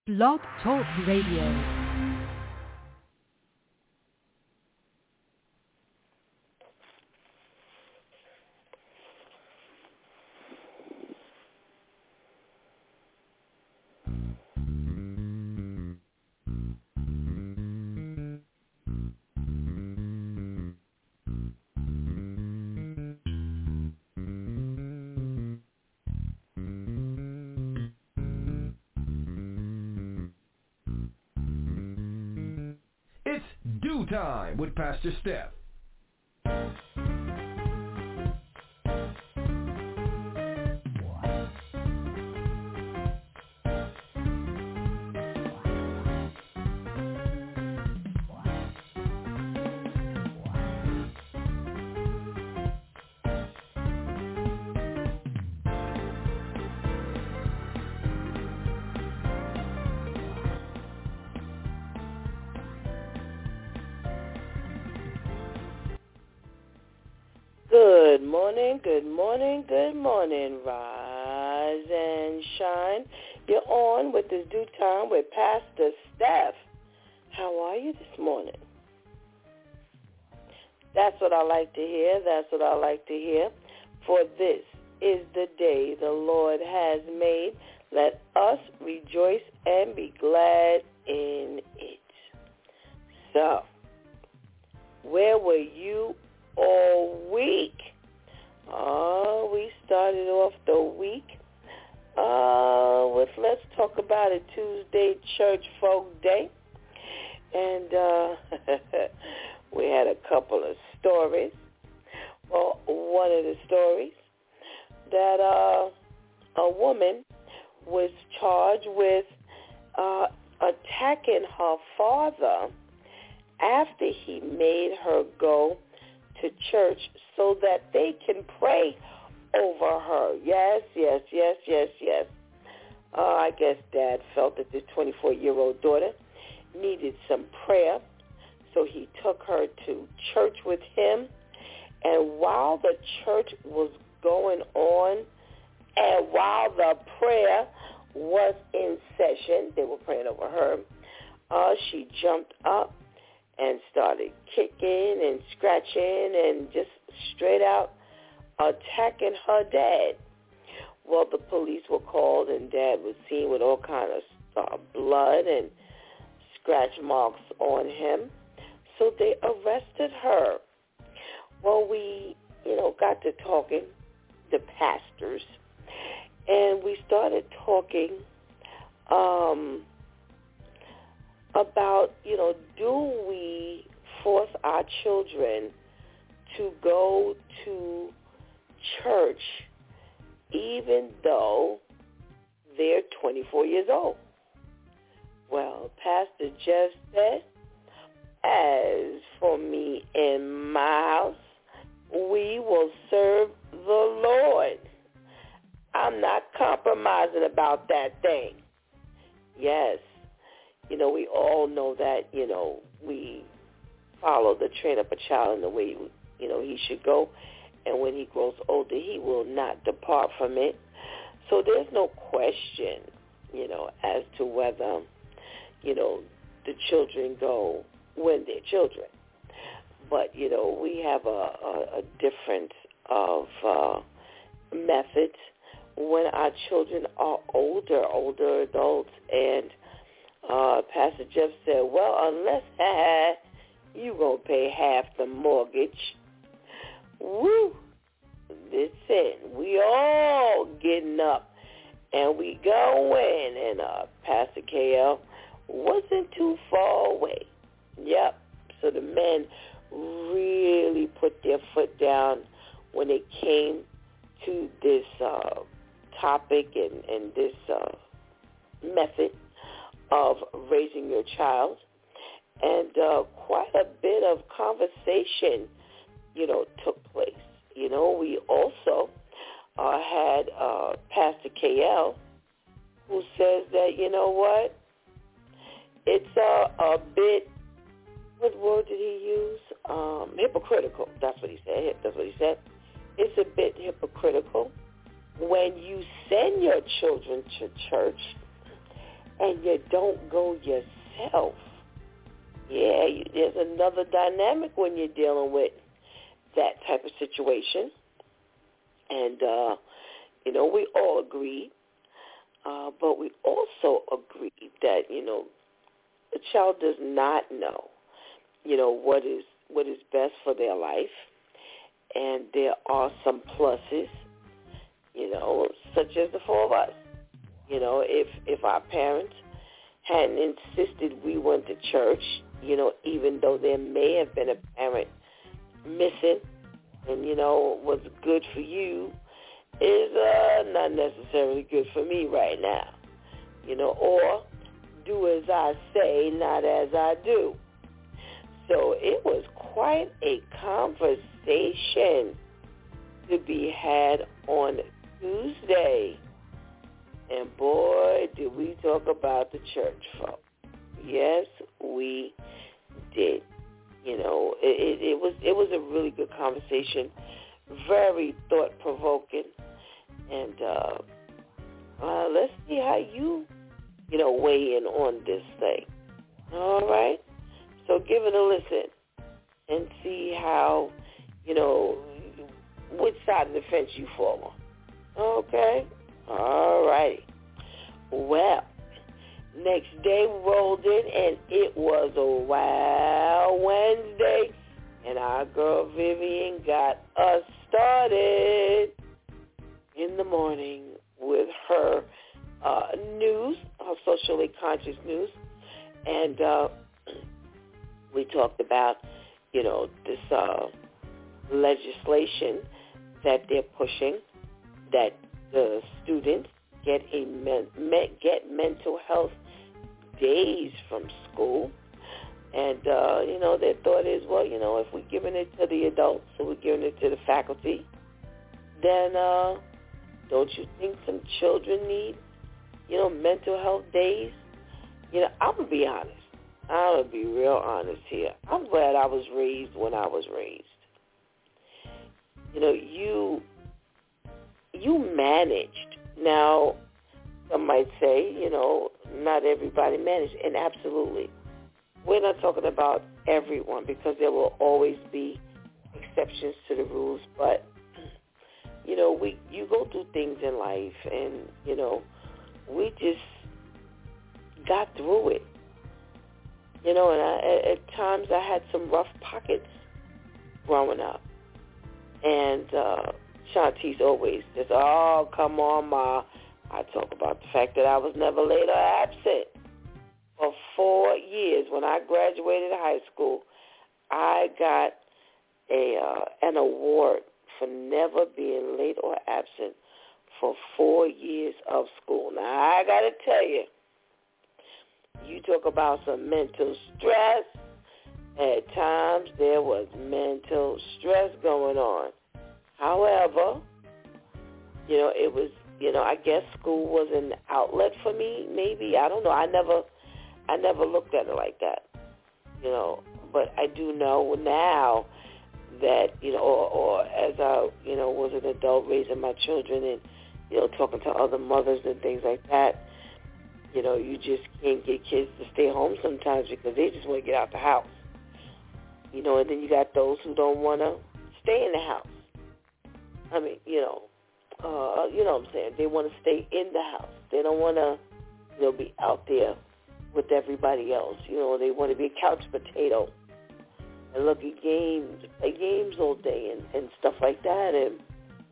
Blog Talk Radio. Time with Pastor Steph. Good morning. Rise and shine. You're on with this Due Time with Pastor Steph. How are you this morning? That's what I like to hear. For this is the day the Lord has made. Let us rejoice and be glad in it. So, where were you all week? We started off the week with Let's Talk About It Tuesday Church Folk Day. And we had a couple of stories. Well, one of the stories that a woman was charged with attacking her father after he made her go to church so that they can pray over her. Yes. I guess Dad felt that this 24-year-old daughter needed some prayer, so he took her to church with him. And while the church was going on and while the prayer was in session, they were praying over her, she jumped up and started kicking and scratching and just straight out attacking her dad. Well, the police were called, and Dad was seen with all kinds of blood and scratch marks on him. So they arrested her. Well, we, got to talking, the pastors, and we started talking about, do we force our children to go to church even though they're 24 years old? Well, Pastor Jeff said, as for me and my house, we will serve the Lord. I'm not compromising about that thing. Yes. We all know that, we follow the train up a child in the way, he should go. And when he grows older, he will not depart from it. So there's no question, as to whether, the children go when they're children. But, we have a difference of methods when our children are older adults. And Pastor Jeff said, well, unless you going to pay half the mortgage. Woo! Listen, we all getting up and we going. And Pastor KL wasn't too far away. Yep. So the men really put their foot down when it came to this topic and this method of raising your child. And quite a bit of conversation, took place. We also had Pastor KL who says that, it's a bit, what word did he use? Hypocritical. That's what he said. It's a bit hypocritical when you send your children to church and you don't go yourself. Yeah, there's another dynamic when you're dealing with that type of situation. And, we all agree, but we also agree that, the child does not know, what is best for their life. And there are some pluses, such as the four of us. If our parents hadn't insisted we went to church, even though there may have been a parent missing and, what's good for you is not necessarily good for me right now, or do as I say, not as I do. So it was quite a conversation to be had on Tuesday. And boy, did we talk about the church folk. Yes, we did. It was a really good conversation, very thought-provoking. And let's see how you, weigh in on this thing. All right? So give it a listen and see how, which side of the fence you fall on. Okay? All right. Well, next day rolled in, and it was a Wild Wednesday, and our girl Vivian got us started in the morning with her news, her socially conscious news, and we talked about, this legislation that they're pushing, that the students get mental health days from school. And, their thought is, well, if we're giving it to the adults, so we're giving it to the faculty, then don't you think some children need, mental health days? I'm going to be honest. I'm going to be real honest here. I'm glad I was raised when I was raised. You managed. Now, some might say, not everybody managed, and absolutely. We're not talking about everyone because there will always be exceptions to the rules, but, you go through things in life, and, we just got through it. And at times I had some rough pockets growing up. And Shantice always says, oh, come on, Ma. I talk about the fact that I was never late or absent. For 4 years, when I graduated high school, I got an award for never being late or absent for 4 years of school. Now, I got to tell you, you talk about some mental stress. At times, there was mental stress going on. However, it was, I guess school was an outlet for me, maybe. I don't know. I never looked at it like that, But I do know now that, or as I, was an adult raising my children and, talking to other mothers and things like that, you just can't get kids to stay home sometimes because they just want to get out the house. And then you got those who don't want to stay in the house. I mean, you know what I'm saying? They want to stay in the house. They don't want to, be out there with everybody else. They want to be a couch potato and look at games, play games all day and stuff like that. And,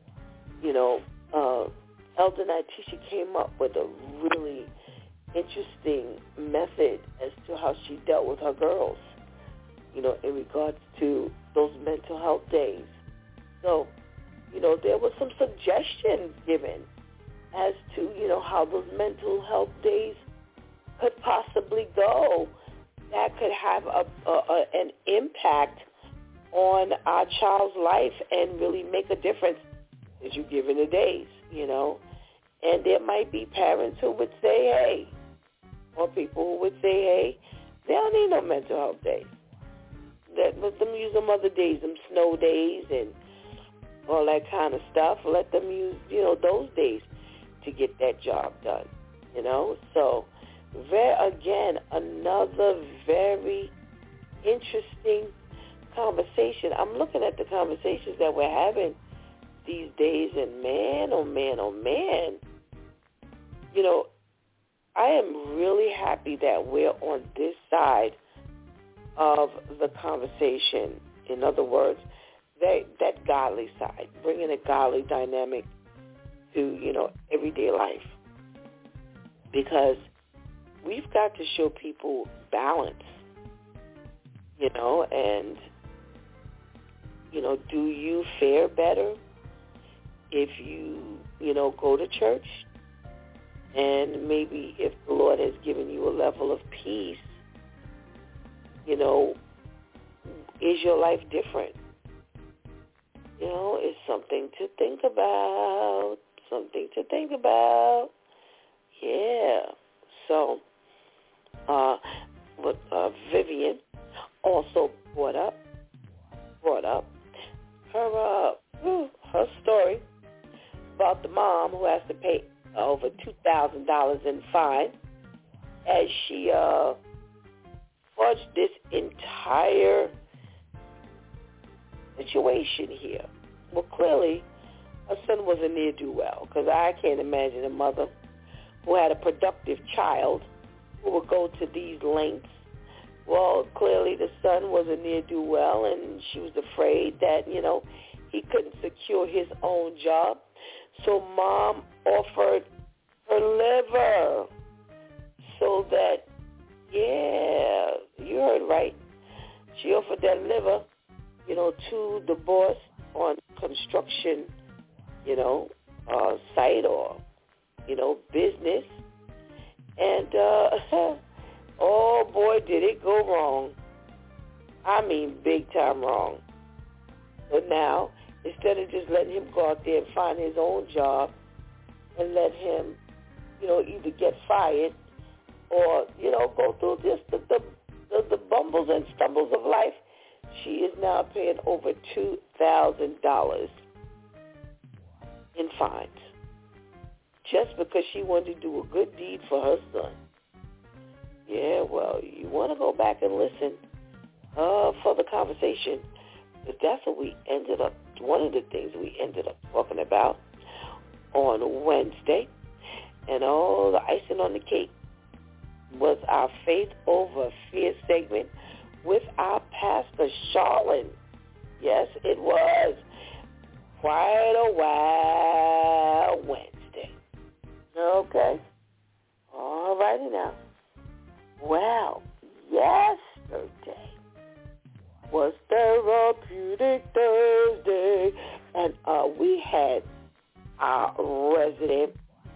Elder Nitisha came up with a really interesting method as to how she dealt with her girls, in regards to those mental health days. So, there were some suggestions given as to, how those mental health days could possibly go that could have an impact on our child's life and really make a difference as you give in the days, And there might be parents who would say, hey, or people who would say, hey, they don't need no mental health days. Let them use them other days, them snow days and all that kind of stuff. Let them use, those days to get that job done, So again, another very interesting conversation. I'm looking at the conversations that we're having these days, and man, oh man, oh man, you know, I am really happy that we're on this side of the conversation. In other words, that godly side, bringing a godly dynamic to, you know, everyday life. Because we've got to show people balance, you know, and, you know, do you fare better if you know, go to church? And maybe if the Lord has given you a level of peace, you know, is your life different? You know, it's something to think about. Something to think about. Yeah. So, what Vivian also brought up her story about the mom who has to pay over $2,000 in fine as she fudged this entire situation here. Well, clearly, her son wasn't near-do-well, because I can't imagine a mother who had a productive child who would go to these lengths. Well, clearly the son wasn't near-do-well, and she was afraid that, you know, he couldn't secure his own job. So mom offered her liver so that, yeah, you heard right. She offered that liver, you know, to the boss on construction, you know, site or, you know, business. And, oh boy, did it go wrong. I mean, big time wrong. So now, instead of just letting him go out there and find his own job and let him, you know, either get fired or, you know, go through just the bumbles and stumbles of life, she is now paying over $2,000 in fines just because she wanted to do a good deed for her son. Yeah, well, you want to go back and listen for the conversation, but that's what we ended up, one of the things we ended up talking about on Wednesday. And all the icing on the cake was our Faith Over Fear segment with our Pastor Charlene. Yes, it was quite a wild Wednesday. Okay. All righty now. Well, yesterday was Therapeutic Thursday, and we had our resident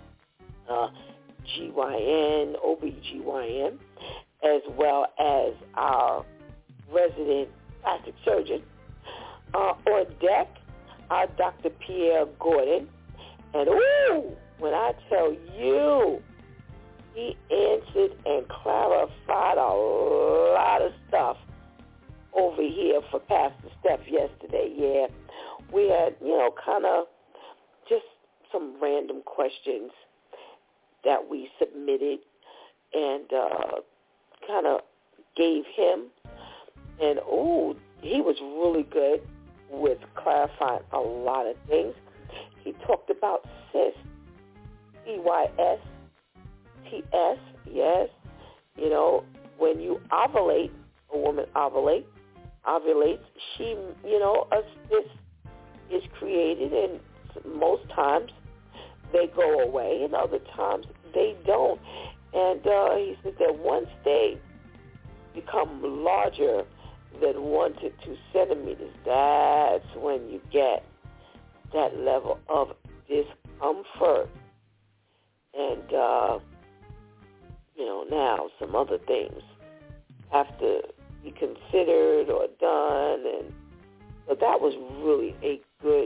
GYN, OBGYN, as well as our resident plastic surgeon. On deck, our Dr. Pierre Gordon. And, ooh, when I tell you, he answered and clarified a lot of stuff over here for Pastor Steph yesterday. Yeah, we had, you know, kind of just some random questions that we submitted and kind of gave him. And, ooh, he was really good with clarifying a lot of things. He talked about cyst, CYS, TS, yes. You know, when you ovulate, a woman ovulates, she, you know, a cyst is created, and most times they go away, and other times they don't. And he said that once they become larger than 1 to 2 centimeters, that's when you get that level of discomfort. And, you know, now some other things have to be considered or done. And so that was really a good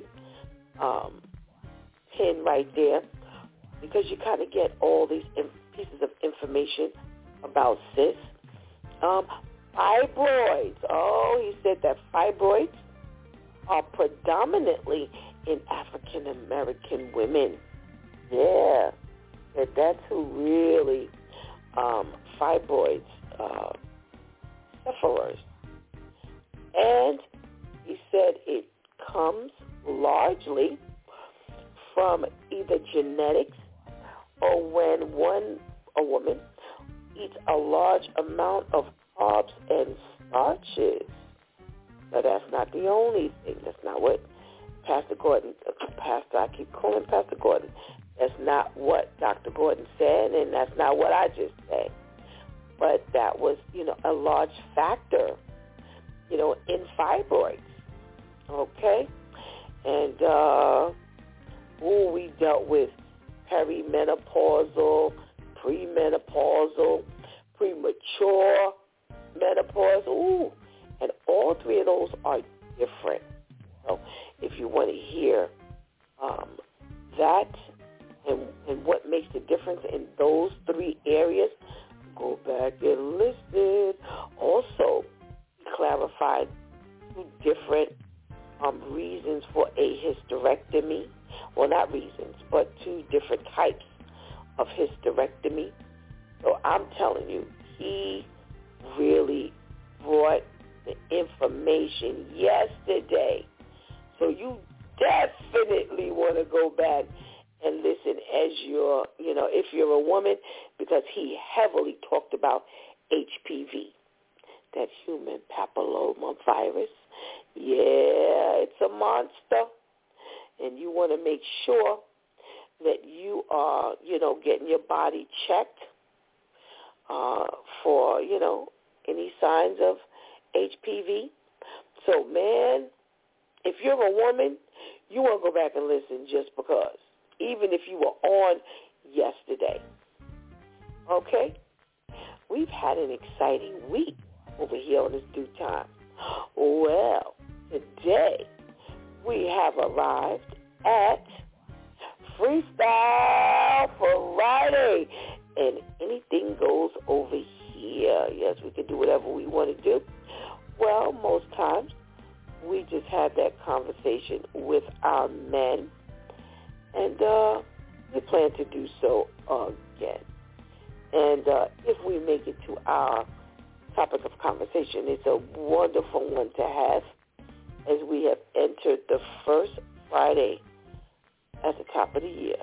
pin right there, because you kind of get all these pieces of information about cysts. Fibroids. Oh, he said that fibroids are predominantly in African American women. Yeah, that's who really fibroids sufferers. And he said it comes largely from either genetics or when a woman eats a large amount of carbs and starches. Now, that's not the only thing. That's not what Pastor Gordon, I keep calling Pastor Gordon. That's not what Dr. Gordon said, and that's not what I just said. But that was, a large factor, in fibroids, okay? And, we dealt with perimenopausal, premenopausal, premature menopause. And all three of those are different. So if you want to hear that and what makes the difference in those three areas, go back and listen. Also, he clarified two different reasons for a hysterectomy. Well, not reasons, but two different types of hysterectomy. So I'm telling you, he really brought the information yesterday. So you definitely want to go back and listen as if you're a woman, because he heavily talked about HPV, that human papilloma virus. Yeah, it's a monster. And you want to make sure that you are, getting your body checked for, any signs of HPV. So, man, if you're a woman, you want to go back and listen just because, even if you were on yesterday. Okay? We've had an exciting week over here on this Due Time. Well, today we have arrived at Freestyle Friday, and anything goes over here. Yes, we can do whatever we want to do. Well, most times we just have that conversation with our men, and we plan to do so again. And if we make it to our topic of conversation, it's a wonderful one to have, as we have entered the first Friday at the top of the year,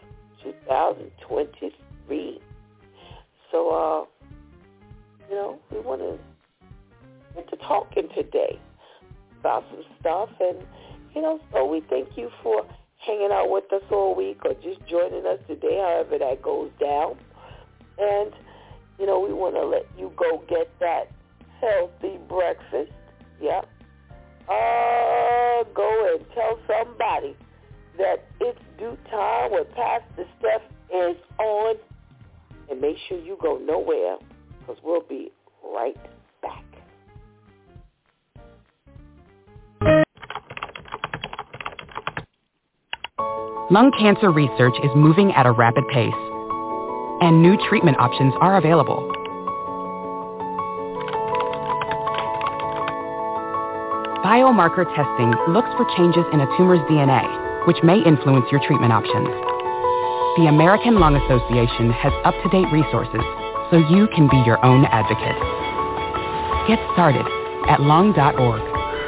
2023. So, we want to get to talking today about some stuff. And, so we thank you for hanging out with us all week or just joining us today, however that goes down. And, we want to let you go get that healthy breakfast. Yep. Go and tell somebody that it's Due Time with Pastor Steph is on. And make sure you go nowhere, because we'll be right back. Lung cancer research is moving at a rapid pace, and new treatment options are available. Biomarker testing looks for changes in a tumor's DNA, which may influence your treatment options. The American Lung Association has up-to-date resources so you can be your own advocate. Get started at lung.org.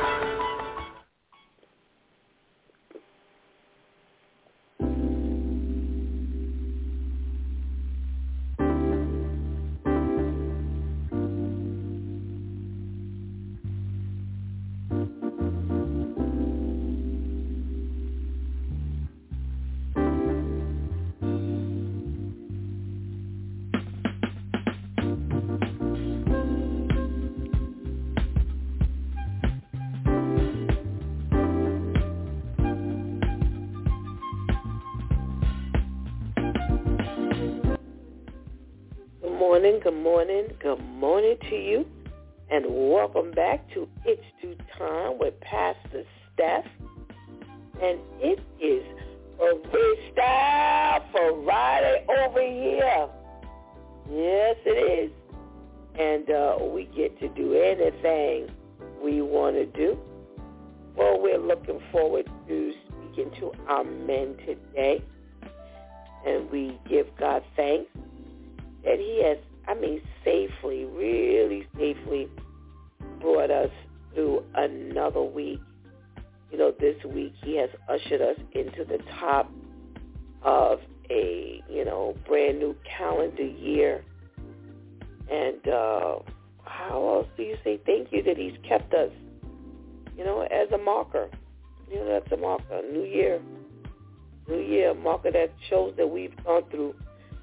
Good morning to you, and welcome back to It's Due Time with Pastor Steph. And it is a Freestyle Friday over here. Yes, it is. And we get to do anything we want to do. Well, we're looking forward to speaking to our men today. And we give God thanks that he has safely, really safely brought us through another week. This week he has ushered us into the top of a, brand new calendar year. And how else do you say thank you that he's kept us, as a marker? That's a marker, New Year, a marker that shows that we've gone through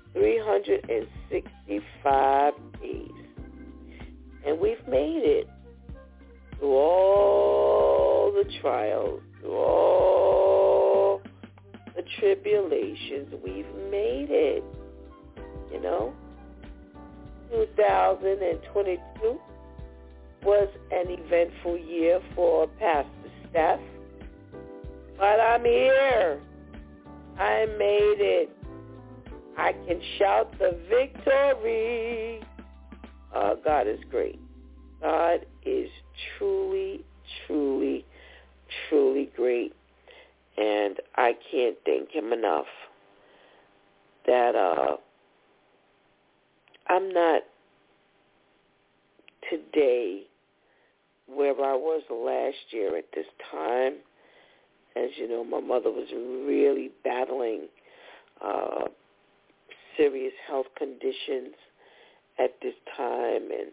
365 days. And we've made it through all the trials, through all the tribulations. We've made it, 2022 was an eventful year for Pastor Steph. But I'm here. I made it. I can shout the victory. God is great. God is truly, truly, truly great. And I can't thank him enough that I'm not today where I was last year at this time. As you know, my mother was really battling serious health conditions at this time, and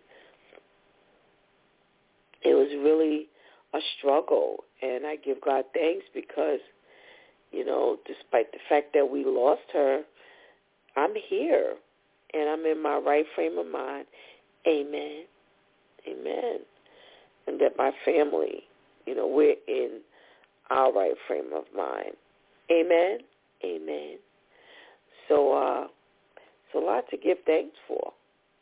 it was really a struggle. And I give God thanks because, despite the fact that we lost her, I'm here, and I'm in my right frame of mind. Amen. Amen. And that my family, we're in our right frame of mind. Amen. Amen. So, it's a lot to give thanks for.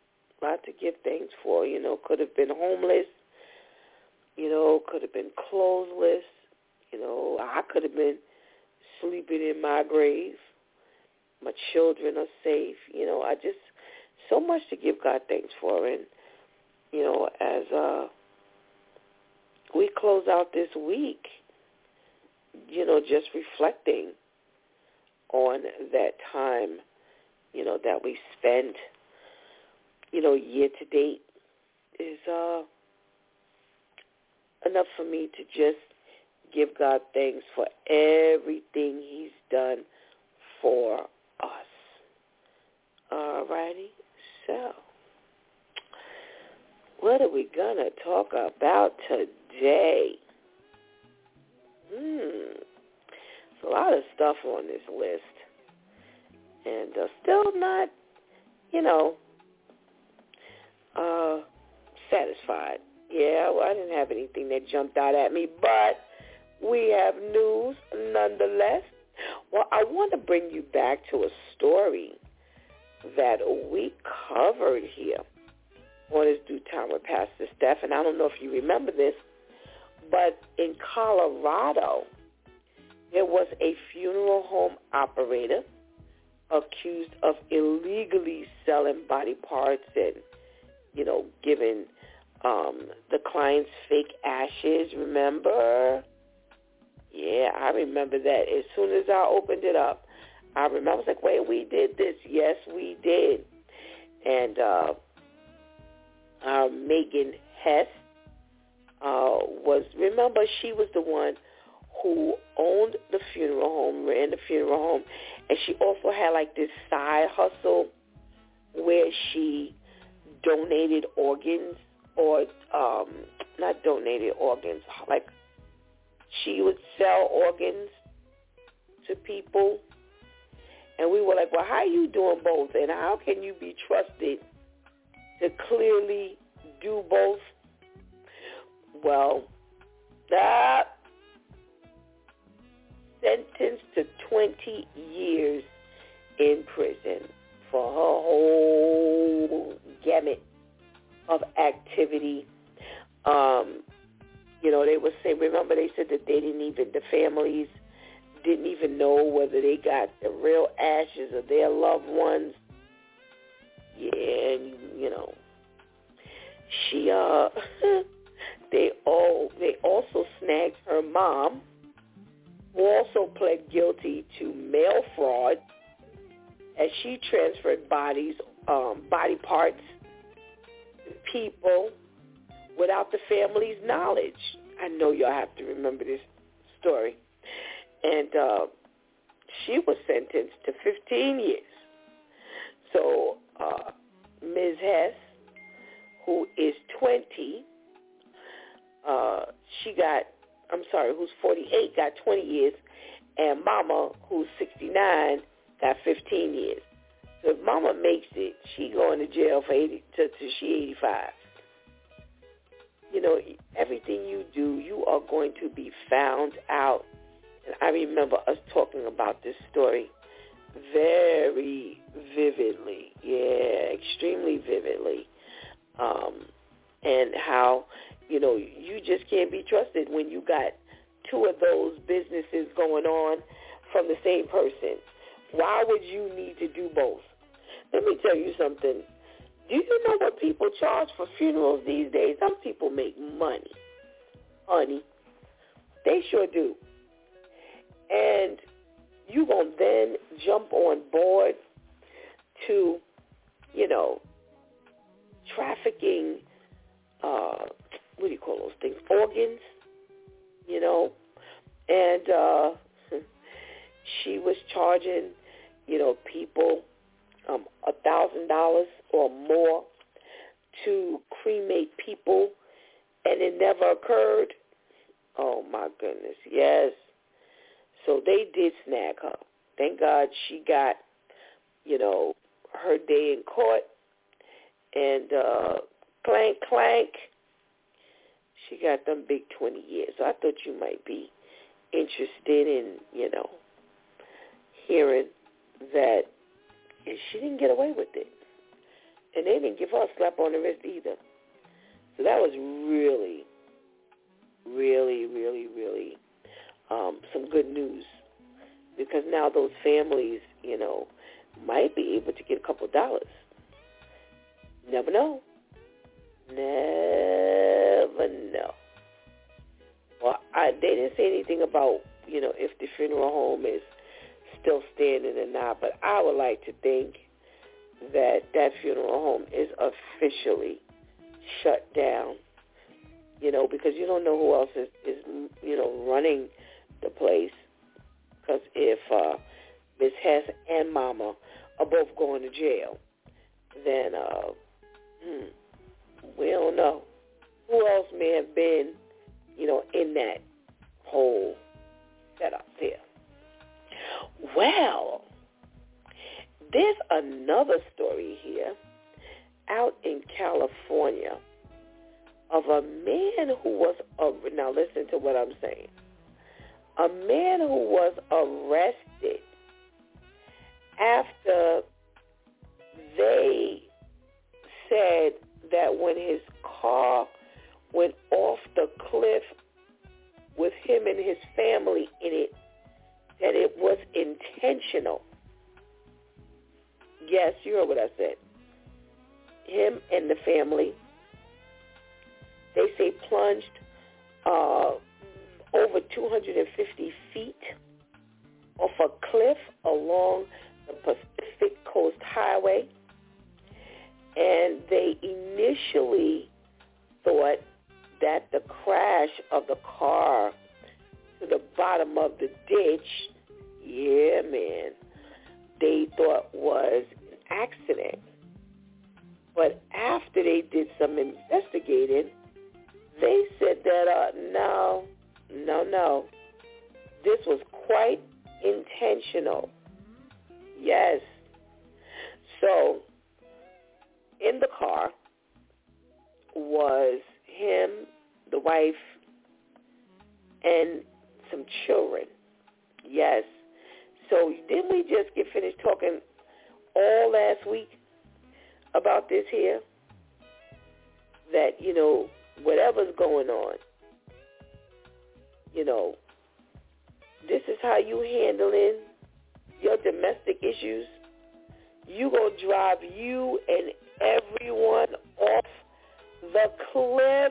Could have been homeless. Could have been clothesless. I could have been sleeping in my grave. My children are safe. I just, so much to give God thanks for. And, as we close out this week, just reflecting on that time, that we spent, year to date is enough for me to just give God thanks for everything he's done for us. All righty. So, what are we going to talk about today? There's a lot of stuff on this list. And still not, satisfied. Yeah, well, I didn't have anything that jumped out at me, but we have news nonetheless. Well, I want to bring you back to a story that we covered here on His Due Time with Pastor Steph. And I don't know if you remember this, but in Colorado, there was a funeral home operator accused of illegally selling body parts and, giving the clients fake ashes, remember? Yeah, I remember that. As soon as I opened it up, I remember, I was like, wait, we did this. Yes, we did. And Megan Hess remember, she was the one who owned the funeral home, ran the funeral home, and she also had like this side hustle where she donated organs, or not donated organs, like she would sell organs to people. And we were like, well, how are you doing both? And how can you be trusted to clearly do both? Well, that sentenced to 20 years in prison for her whole gamut of activity. They were saying, remember they said that the families didn't even know whether they got the real ashes of their loved ones. Yeah, and she they also snagged her mom, who also pled guilty to mail fraud, as she transferred bodies body parts, people, without the family's knowledge. I know y'all have to remember this story. And she was sentenced to 15 years. So Ms. Hess, who is 20, who's 48, got 20 years, and Mama, who's 69, got 15 years. So if Mama makes it, she going to jail for she 85. You know, everything you do, you are going to be found out. And I remember us talking about this story very vividly. Yeah, extremely vividly. And how, you know, you just can't be trusted when you got two of those businesses going on from the same person. Why would you need to do both? Let me tell you something. Do you know what people charge for funerals these days? Some people make money, honey. They sure do. And you going to then jump on board to, you know, trafficking, what do you call those things, organs, you know. And she was charging, you know, people $1,000 or more to cremate people, and it never occurred. Oh, my goodness, yes. So they did snag her. Thank God she got, you know, her day in court, and clank, clank, she got them big 20 years. So I thought you might be interested in, you know, hearing that she didn't get away with it. And they didn't give her a slap on the wrist either. So that was really, really, really, really some good news. Because now those families, you know, might be able to get a couple dollars. Never know. Never know. Well, they didn't say anything about, you know, if the funeral home is still standing or not, but I would like to think that that funeral home is officially shut down, you know, because you don't know who else is you know, running the place. Because if Ms. Hess and Mama are both going to jail, then we don't know who else may have been, you know, in that whole setup there. Well, there's another story here out in California of a man who was, now listen to what I'm saying, a man who was arrested after they said that when his car went off the cliff with him and his family in it, that it was intentional. Yes, you heard what I said. Him and the family, they say, plunged over 250 feet off a cliff along the Pacific Coast Highway. And they initially thought that the crash of the car to the bottom of the ditch, yeah, man, they thought was an accident. But after they did some investigating, they said that, no, this was quite intentional. Yes. So, in the car was him, the wife, and some children. Yes. So didn't we just get finished talking all last week about this here? That, you know, whatever's going on, you know, this is how you handling your domestic issues. You gonna drive you and everyone off the cliff.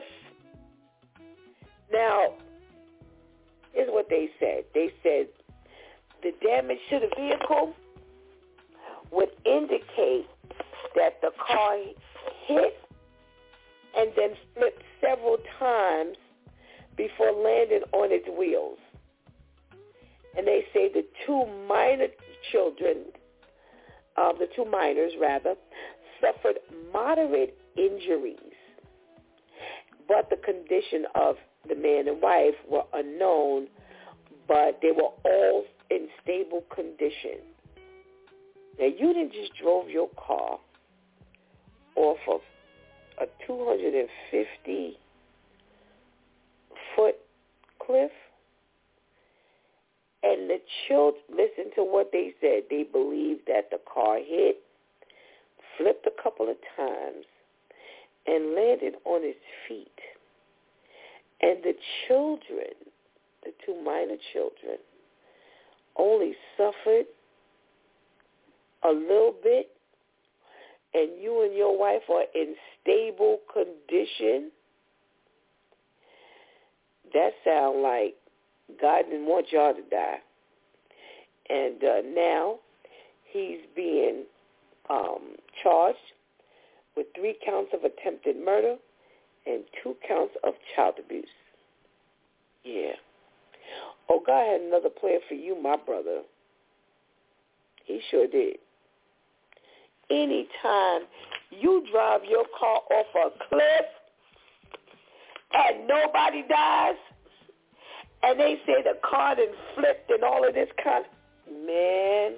Now, here's what they said. They said the damage to the vehicle would indicate that the car hit and then flipped several times before landing on its wheels. And they say the two minors suffered moderate injuries, but the condition of the man and wife were unknown, but they were all in stable condition. Now, you didn't just drove your car off of a 250-foot cliff, and the children, listen to what they said. They believed that the car hit, flipped a couple of times, and landed on its feet. And the children, the two minor children, only suffered a little bit, and you and your wife are in stable condition. That sounds like God didn't want y'all to die. And now he's being charged with 3 counts of attempted murder and 2 counts of child abuse. Yeah. Oh, God had another plan for you, my brother. He sure did. Anytime you drive your car off a cliff and nobody dies, and they say the car done flipped and all of this kind of, man,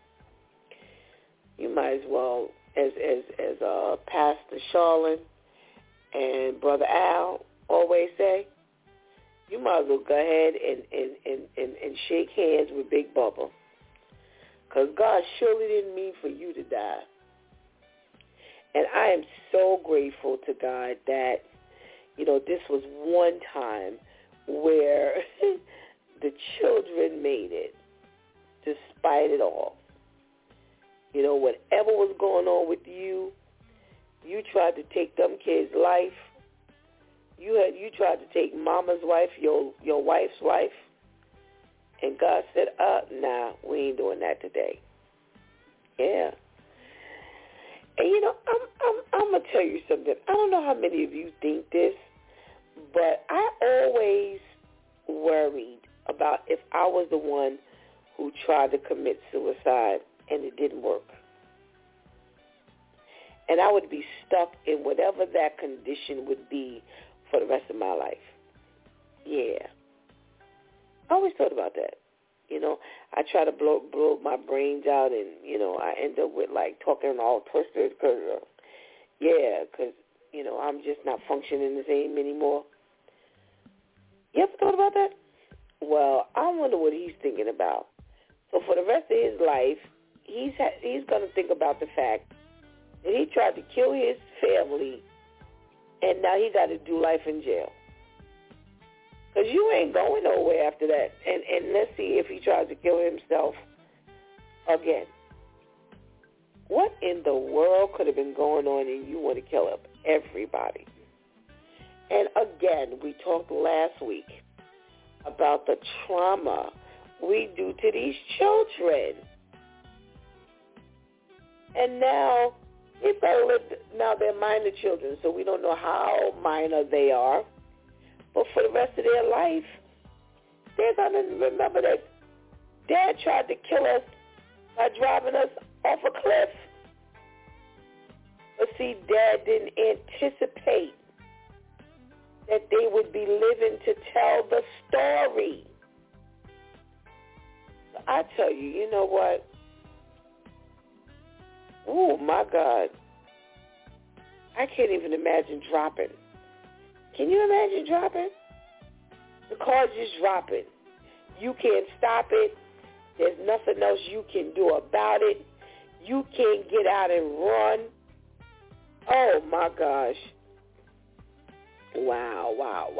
you might as well, as Pastor Charlene and Brother Al always say, you might as well go ahead and shake hands with Big Bubba, because God surely didn't mean for you to die. And I am so grateful to God that, this was one time where the children made it despite it all. Whatever was going on with you, you tried to take them kids' life. You tried to take mama's wife, your wife's wife, and God said, nah, we ain't doing that today. Yeah. And I'm gonna tell you something. I don't know how many of you think this, but I always worried about if I was the one who tried to commit suicide and it didn't work. And I would be stuck in whatever that condition would be for the rest of my life. Yeah. I always thought about that. I try to blow my brains out, and, I end up with, talking all twisted because, I'm just not functioning the same anymore. You ever thought about that? Well, I wonder what he's thinking about. So for the rest of his life, he's going to think about the fact that he tried to kill his family, and now he got to do life in jail. Because you ain't going nowhere after that. And let's see if he tries to kill himself again. What in the world could have been going on and you want to kill up everybody? And again, we talked last week about the trauma we do to these children. And now, they're minor children, so we don't know how minor they are. But for the rest of their life, they're going to remember that Dad tried to kill us by driving us off a cliff. But see, Dad didn't anticipate that they would be living to tell the story. I tell you, you know what? Oh, my God. I can't even imagine dropping. Can you imagine dropping? The car's just dropping. You can't stop it. There's nothing else you can do about it. You can't get out and run. Oh, my gosh. Wow.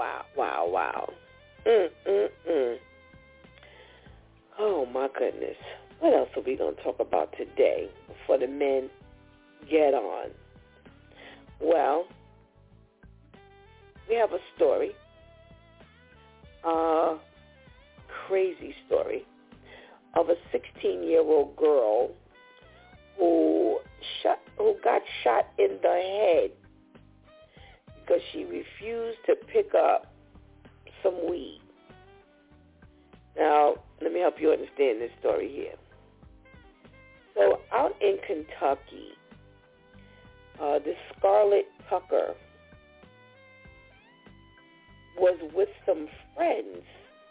Oh, my goodness. What else are we going to talk about today before the men get on? Well, we have a story, a crazy story of a 16-year-old girl who shot in the head because she refused to pick up some weed. Now, let me help you understand this story here. So out in Kentucky, this Scarlett Tucker was with some friends.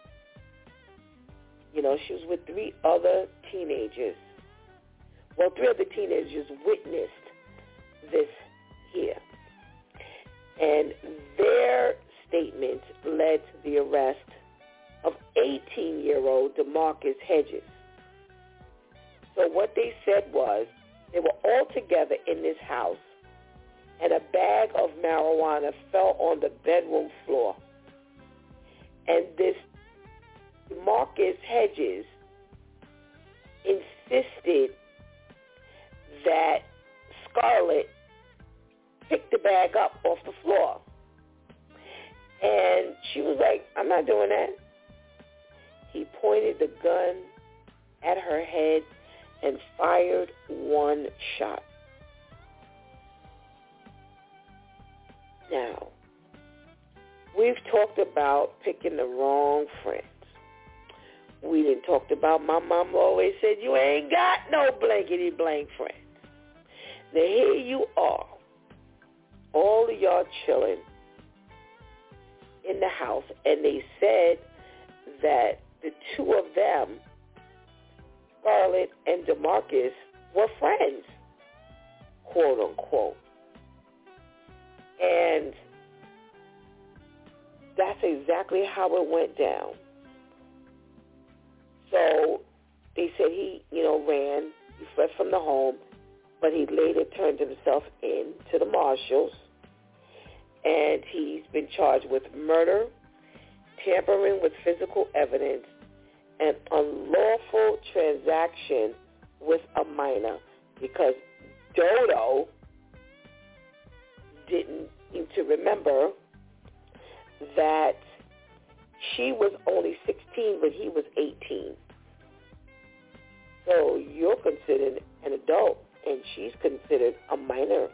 You know, she was with three other teenagers. Well, three other teenagers witnessed this here. And their statement led to the arrest of 18-year-old DeMarcus Hedges. So what they said was they were all together in this house, and a bag of marijuana fell on the bedroom floor. And this DeMarcus Hedges insisted that Scarlett pick the bag up off the floor. And she was like, I'm not doing that. He pointed the gun at her head and fired one shot. Now, we've talked about picking the wrong friends. We didn't talk about my mom always said, you ain't got no blankety blank friends. Now here you are, all of y'all chilling in the house, and they said that the two of them, Scarlett and DeMarcus, were friends, quote unquote. And that's exactly how it went down. So they said he, ran, he fled from the home, but he later turned himself in to the marshals, and he's been charged with murder, tampering with physical evidence, and unlawful transaction with a minor, because Dodo didn't seem to remember that she was only 16, but he was 18. So you're considered an adult, and she's considered a minor.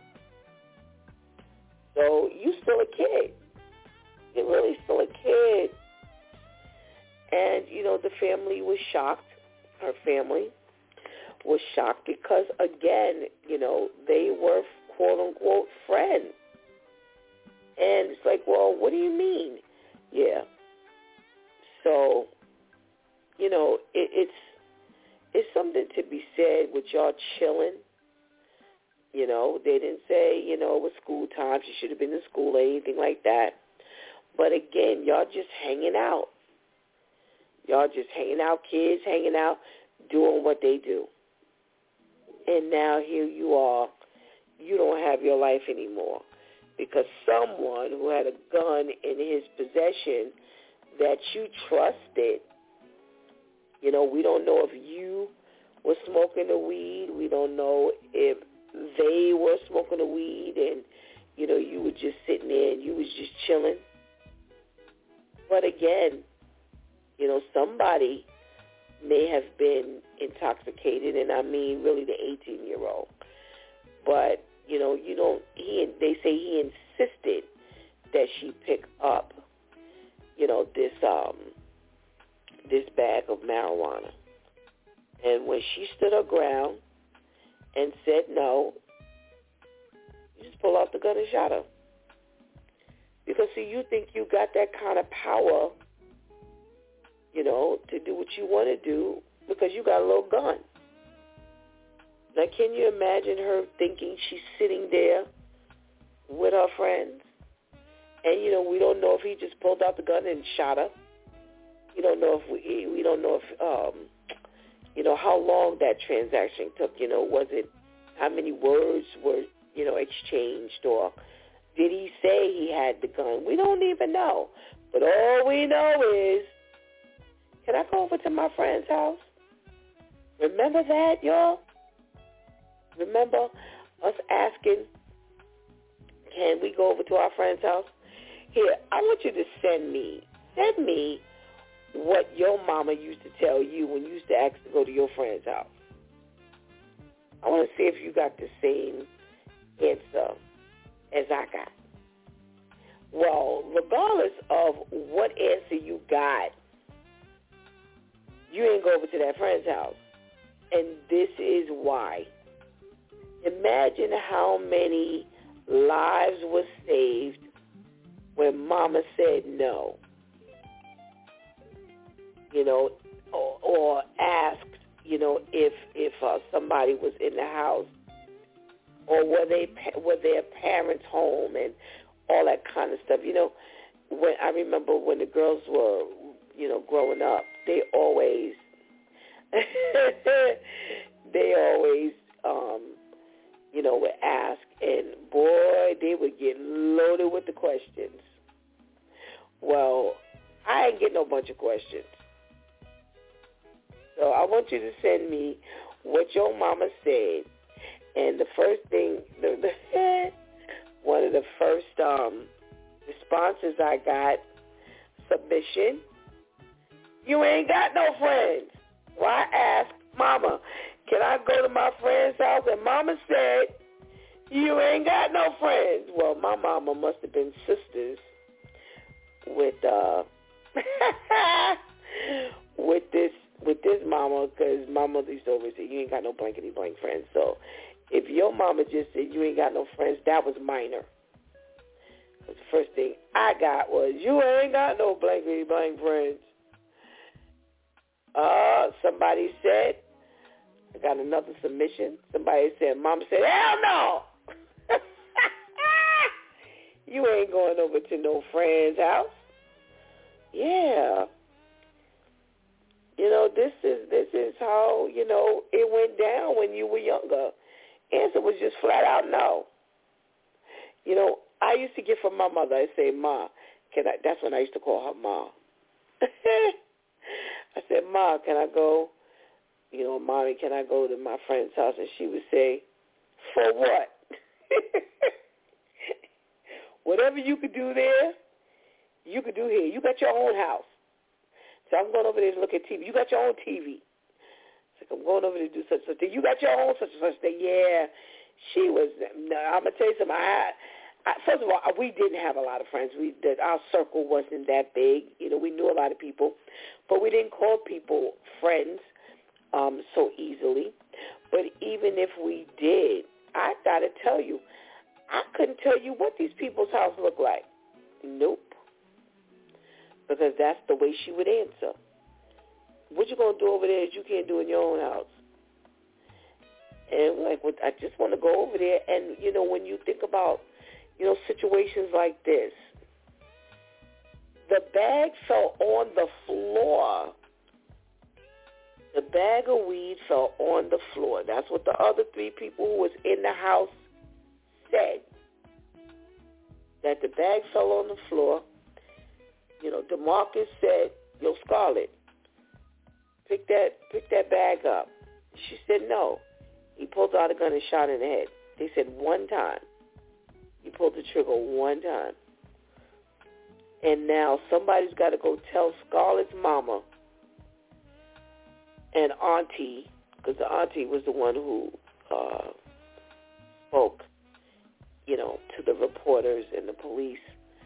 So you still a kid. You're really still a kid. And, the family was shocked. Her family was shocked because, again, they were, quote-unquote, friends. And it's like, well, what do you mean? Yeah. So, it's something to be said with y'all chilling. They didn't say, it was school time. She should have been in school or anything like that. But again, y'all just hanging out. Y'all just hanging out, kids hanging out, doing what they do. And now here you are. You don't have your life anymore because someone who had a gun in his possession that you trusted, we don't know if you were smoking the weed. We don't know if they were smoking the weed and, you were just sitting there and you was just chilling. But again, somebody may have been intoxicated, and I mean really the 18-year-old. But, they say he insisted that she pick up, this bag of marijuana. And when she stood her ground and said no, you just pull out the gun and shot her. Because, see, you think you got that kind of power, to do what you want to do because you got a little gun. Now, can you imagine her thinking she's sitting there with her friends? And, we don't know if he just pulled out the gun and shot her. We don't know if how long that transaction took. Was it, how many words were, exchanged, or did he say he had the gun? We don't even know. But all we know is, can I go over to my friend's house? Remember that, y'all? Remember us asking, can we go over to our friend's house? Here, I want you to send me what your mama used to tell you when you used to ask to go to your friend's house. I want to see if you got the same answer as I got. Well, regardless of what answer you got, you ain't go over to that friend's house. And this is why. Imagine how many lives were saved when mama said no. Or asked, if somebody was in the house, or were their parents home, and all that kind of stuff. When I remember when the girls were, growing up, they always would ask, and boy, they would get loaded with the questions. Well, I ain't getting no bunch of questions. So I want you to send me what your mama said. And the first thing, one of the first responses I got, submission, you ain't got no friends. Well, I asked Mama, can I go to my friend's house? And Mama said, you ain't got no friends. Well, my mama must have been sisters with with this mama, because my mother used to always say, you ain't got no blankety blank friends. So if your mama just said you ain't got no friends, that was minor. Because the first thing I got was, you ain't got no blankety blank friends. Somebody said, I got another submission. Somebody said, Mama said, hell no. You ain't going over to no friend's house. Yeah. This is how, it went down when you were younger. Answer was just flat out no. I used to get from my mother, I say, Ma, that's when I used to call her Ma. I said, Ma, can I go, Mommy, can I go to my friend's house? And she would say, for what? Whatever you could do there, you could do here. You got your own house. So I'm going over there to look at TV. You got your own TV. It's like, I'm going over there to do such and such thing. You got your own such and such thing. Yeah. She was, I'm going to tell you something. First of all, we didn't have a lot of friends. Our circle wasn't that big. We knew a lot of people. But we didn't call people friends so easily. But even if we did, I got to tell you, I couldn't tell you what these people's house looked like. Nope. Because that's the way she would answer. What you going to do over there that you can't do in your own house? And I just want to go over there. And, when you think about, situations like this, the bag fell on the floor. The bag of weed fell on the floor. That's what the other three people who was in the house said. That the bag fell on the floor. DeMarcus said, yo, Scarlett, pick that bag up. She said no. He pulled out a gun and shot her in the head. They said one time. He pulled the trigger one time. And now somebody's got to go tell Scarlett's mama and auntie, because the auntie was the one who spoke, to the reporters and the police.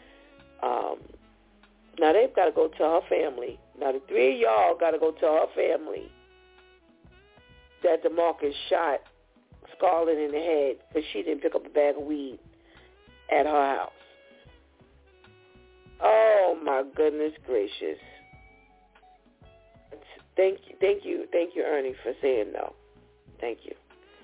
Now they've got to go tell her family. Now the three of y'all got to go tell her family that DeMarcus shot Scarlett in the head because she didn't pick up a bag of weed at her house. Oh my goodness gracious! Thank you, Ernie, for saying no. Thank you.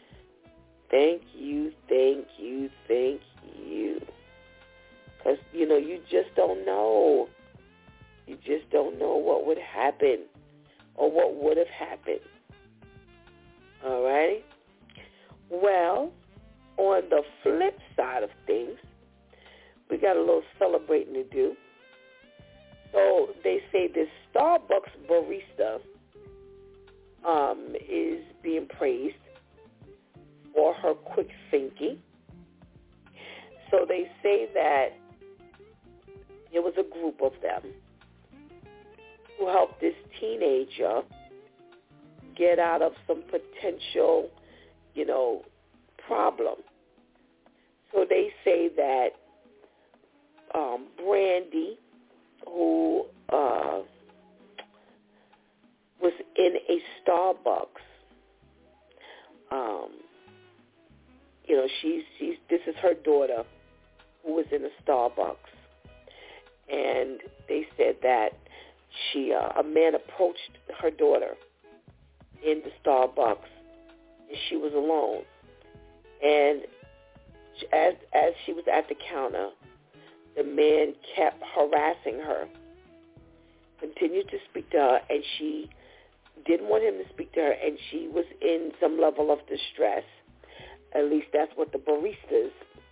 Because you just don't know. You just don't know what would happen or what would have happened. All right? Well, on the flip side of things, we got a little celebrating to do. So they say this Starbucks barista is being praised for her quick thinking. So they say that there was a group of them who helped this teenager get out of some potential problem. So they say that Brandy, who was in a Starbucks, this is her daughter who was in a Starbucks, and they said that a man approached her daughter in the Starbucks, and she was alone. And as she was at the counter, the man kept harassing her, continued to speak to her, and she didn't want him to speak to her, and she was in some level of distress. At least that's what the baristas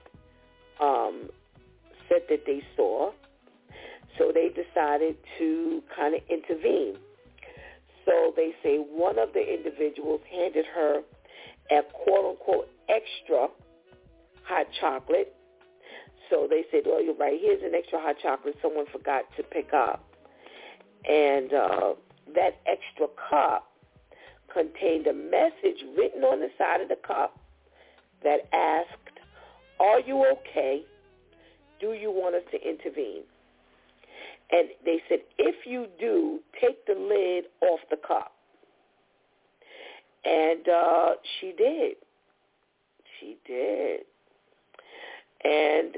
said that they saw. So they decided to kind of intervene. So they say one of the individuals handed her a quote-unquote extra hot chocolate. So they said, well, you're right, here's an extra hot chocolate someone forgot to pick up. And that extra cup contained a message written on the side of the cup that asked, are you okay? Do you want us to intervene? And they said, if you do, take the lid off the cup. And she did. She did. And,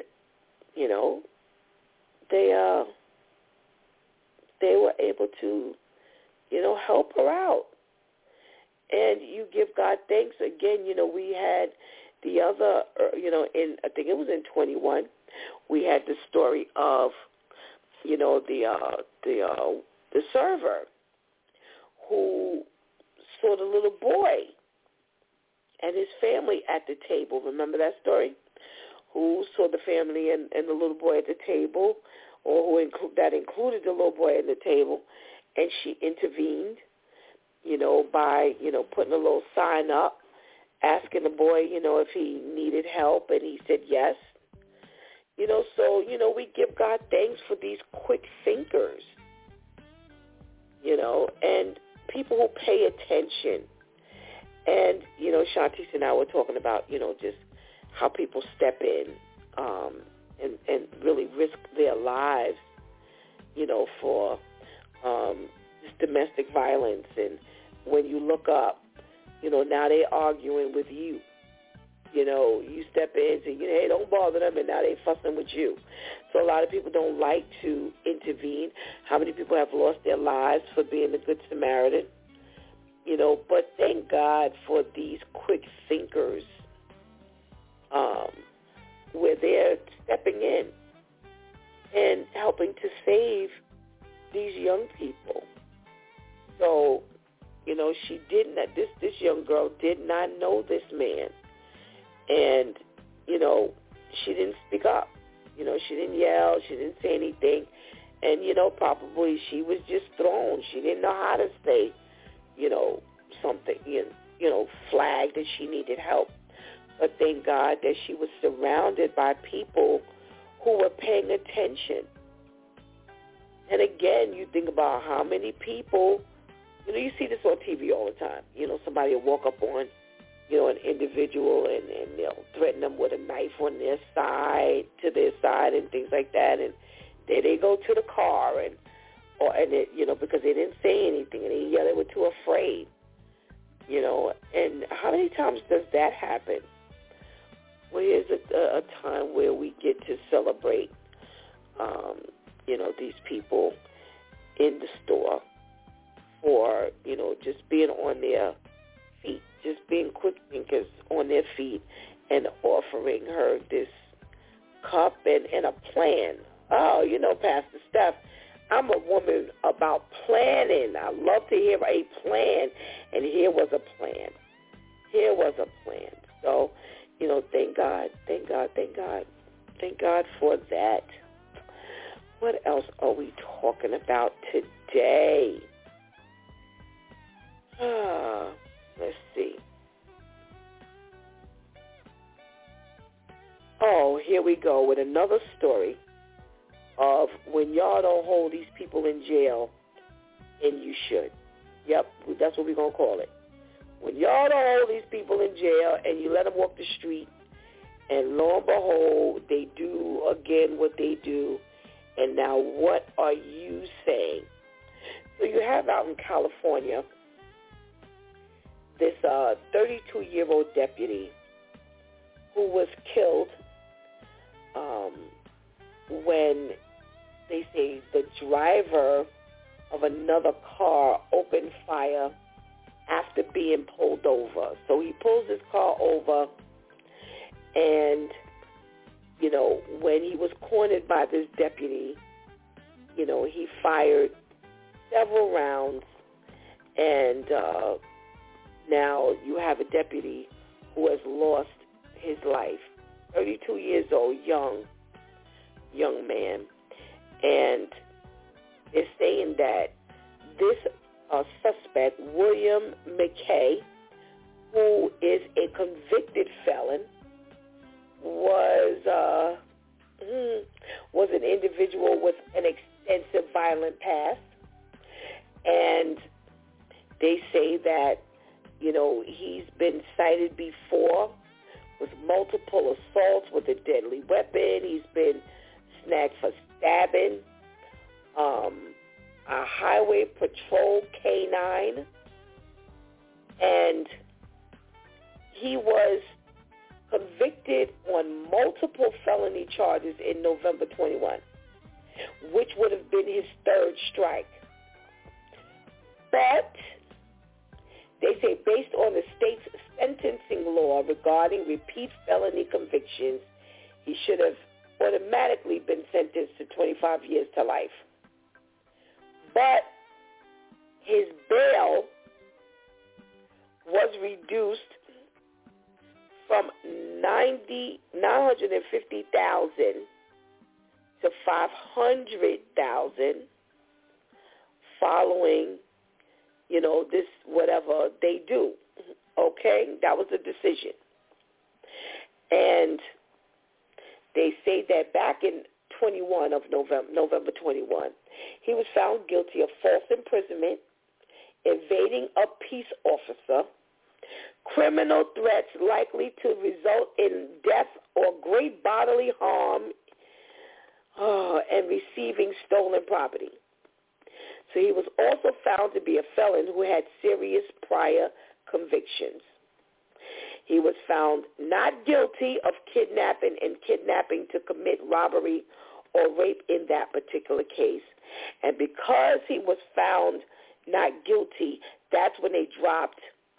they were able to, help her out. And you give God thanks. Again, we had the other, I think it was in 21, we had the story of, the server who saw the little boy and his family at the table. Remember that story? Who saw the family and the little boy at the table, or that included the little boy at the table, and she intervened, by, putting a little sign up, asking the boy, if he needed help, and he said yes. So, we give God thanks for these quick thinkers, and people who pay attention. And, Shantice and I were talking about, just how people step in and really risk their lives, for this domestic violence. And when you look up, now they're arguing with you. You step in and say, hey, don't bother them, and now they're fussing with you. So a lot of people don't like to intervene. How many people have lost their lives for being a good Samaritan? But thank God for these quick thinkers where they're stepping in and helping to save these young people. So, she didn't, this young girl did not know this man. And, she didn't speak up. She didn't yell. She didn't say anything. And, probably she was just thrown. She didn't know how to say, something, flag that she needed help. But thank God that she was surrounded by people who were paying attention. And again, you think about how many people, you see this on TV all the time. Somebody will walk up on, an individual and they'll threaten them with a knife on their side, and things like that. And there they go to the car because they didn't say anything and they were too afraid. And how many times does that happen? Well, here's a time where we get to celebrate, these people in the store for, just being on their feet, just being quick thinkers on their feet and offering her this cup and a plan. Oh, Pastor Steph, I'm a woman about planning. I love to hear a plan, and here was a plan. Here was a plan. So, thank God, thank God, thank God. Thank God for that. What else are we talking about today? Let's see. Oh, here we go with another story of when y'all don't hold these people in jail, and you should. Yep, that's what we're going to call it. when y'all don't hold these people in jail and you let them walk the street, and lo and behold, they do again what they do, and now what are you saying? So you have out in California this 32-year-old deputy who was killed when they say the driver of another car opened fire after being pulled over. So he pulls his car over, and, you know, when he was cornered by this deputy, you know, he fired several rounds, and now you have a deputy who has lost his life. 32 years old, young man. And they're saying that this suspect, William McKay, who is a convicted felon, was an individual with an extensive violent past. And they say that, you know, he's been cited before with multiple assaults with a deadly weapon. He's been snagged for stabbing, a highway patrol K-9, and he was convicted on multiple felony charges in November 21, which would have been his third strike. But they say based on the state's sentencing law regarding repeat felony convictions, he should have automatically been sentenced to 25 years to life. But his bail was reduced from $950,000 to $500,000 following, you know, this whatever they do. Okay, that was the decision. And they say that back in November 21, he was found guilty of false imprisonment, evading a peace officer, criminal threats likely to result in death or great bodily harm, and receiving stolen property. So he was also found to be a felon who had serious prior convictions. He was found not guilty of kidnapping and kidnapping to commit robbery or rape in that particular case. And because he was found not guilty, that's when they dropped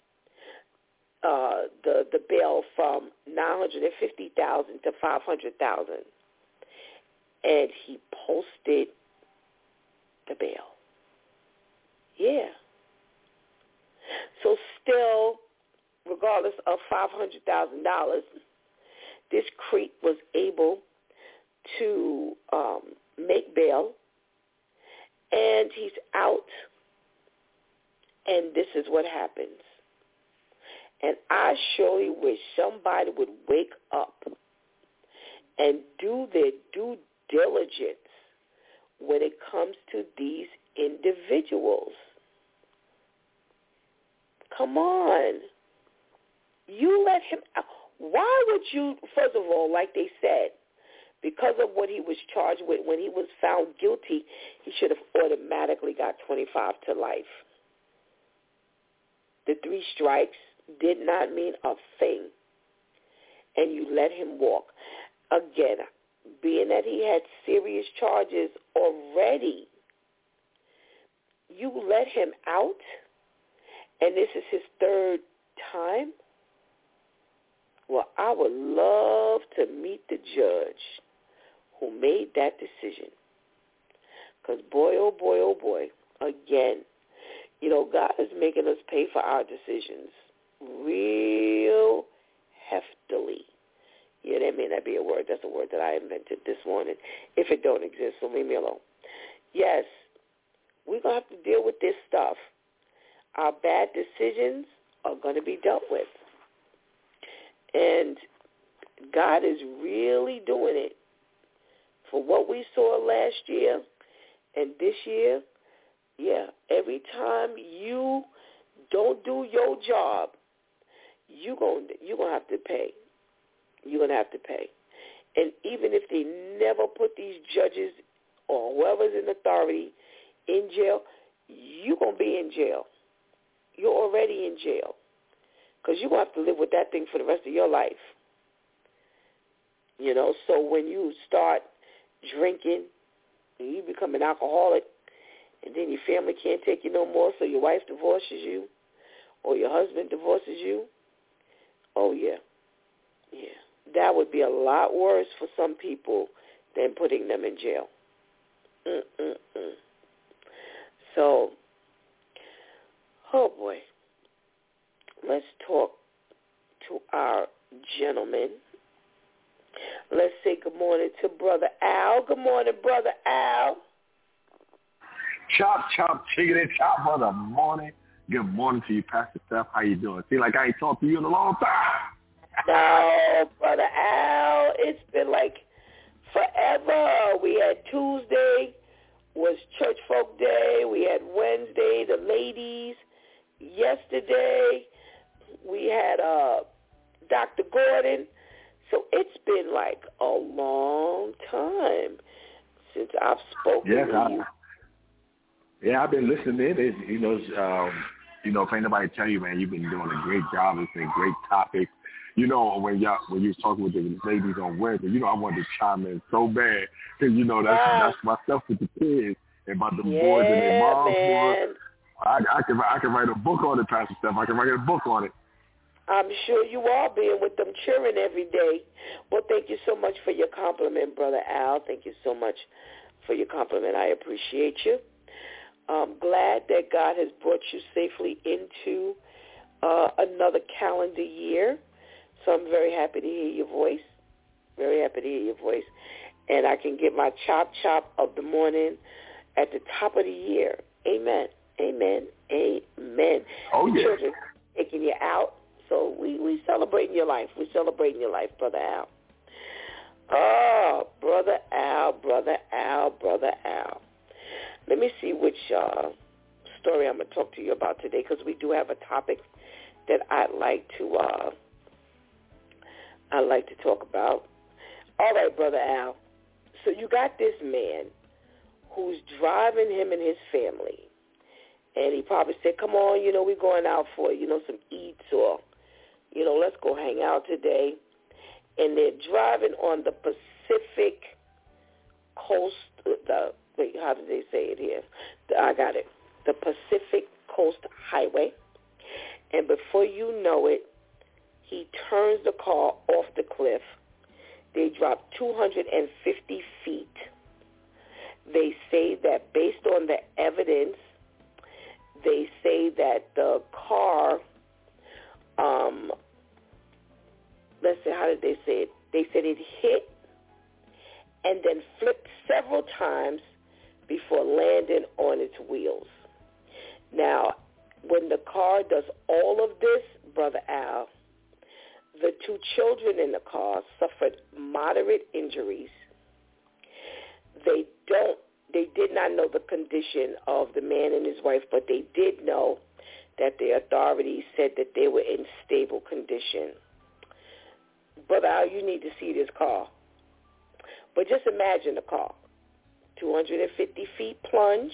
the bail from $950,000 to $500,000. And he posted the bail. Yeah. So still, regardless of $500,000, this creep was able to make bail, and he's out, and this is what happens. And I surely wish somebody would wake up and do their due diligence when it comes to these individuals. Come on. You let him out. Why would you, first of all, like they said, because of what he was charged with, when he was found guilty, he should have automatically got 25 to life. The 3 strikes did not mean a thing. And you let him walk. Again, being that he had serious charges already, you let him out, and this is his third time? Well, I would love to meet the judge who made that decision. Because boy, oh boy, again, you know, God is making us pay for our decisions real heftily. Yeah, that may not be a word. That's a word that I invented this morning. If it don't exist, so leave me alone. Yes, we're going to have to deal with this stuff. Our bad decisions are going to be dealt with. And God is really doing it. For what we saw last year and this year, yeah, every time you don't do your job you're gonna have to pay. You're gonna have to pay. And even if they never put these judges or whoever's in authority in jail, you're gonna be in jail. You're already in jail because you're gonna have to live with that thing for the rest of your life. You know, so when you start drinking and you become an alcoholic, and then your family can't take you no more, so your wife divorces you or your husband divorces you, oh, yeah. That would be a lot worse for some people than putting them in jail. So, oh, boy. Let's talk to our gentleman. Let's say good morning to Brother Al. Good morning, Brother Al. Chop, chop, chicken and chop of the morning. Good morning to you, Pastor Steph. How you doing? Seems like I ain't talked to you in a long time. No, Brother Al, it's been like forever. We had Tuesday was Church Folk Day. We had Wednesday, the ladies. Yesterday, we had Dr. Gordon. So it's been like a long time since I've spoken to you. Yeah, I've been listening. If anybody tell you, man, you've been doing a great job. It's been great topics. You know, when you was talking with the ladies on Wednesday, I wanted to chime in so bad because that's my stuff with the kids and about the boys and their moms. Boys. I can write a book on it, Pastor Steph. I can write a book on it. I'm sure you are being with them cheering every day. Well, thank you so much for your compliment, Brother Al. Thank you so much for your compliment. I appreciate you. I'm glad that God has brought you safely into another calendar year. So I'm very happy to hear your voice. Very happy to hear your voice. And I can get my chop of the morning at the top of the year. Amen. Amen. Amen. Oh, yeah. Children taking you out. So we celebrating your life. We're celebrating your life, Brother Al. Oh, Brother Al, Brother Al, Brother Al. Let me see which story I'm going to talk to you about today because we do have a topic that I'd like to talk about. All right, Brother Al. So you got this man who's driving him and his family. And he probably said, come on, we're going out for, some eats or, let's go hang out today. And they're driving on the Pacific Coast, how did they say it here? I got it. The Pacific Coast Highway. And before you know it, he turns the car off the cliff. They drop 250 feet. They say that based on the evidence, they say that the car, let's see, how did they say it? They said it hit and then flipped several times before landing on its wheels. Now, when the car does all of this, Brother Al, the two children in the car suffered moderate injuries. They did not know the condition of the man and his wife, but they did know that the authorities said that they were in stable condition. Brother Al, you need to see this car. But just imagine the car. 250 feet plunge.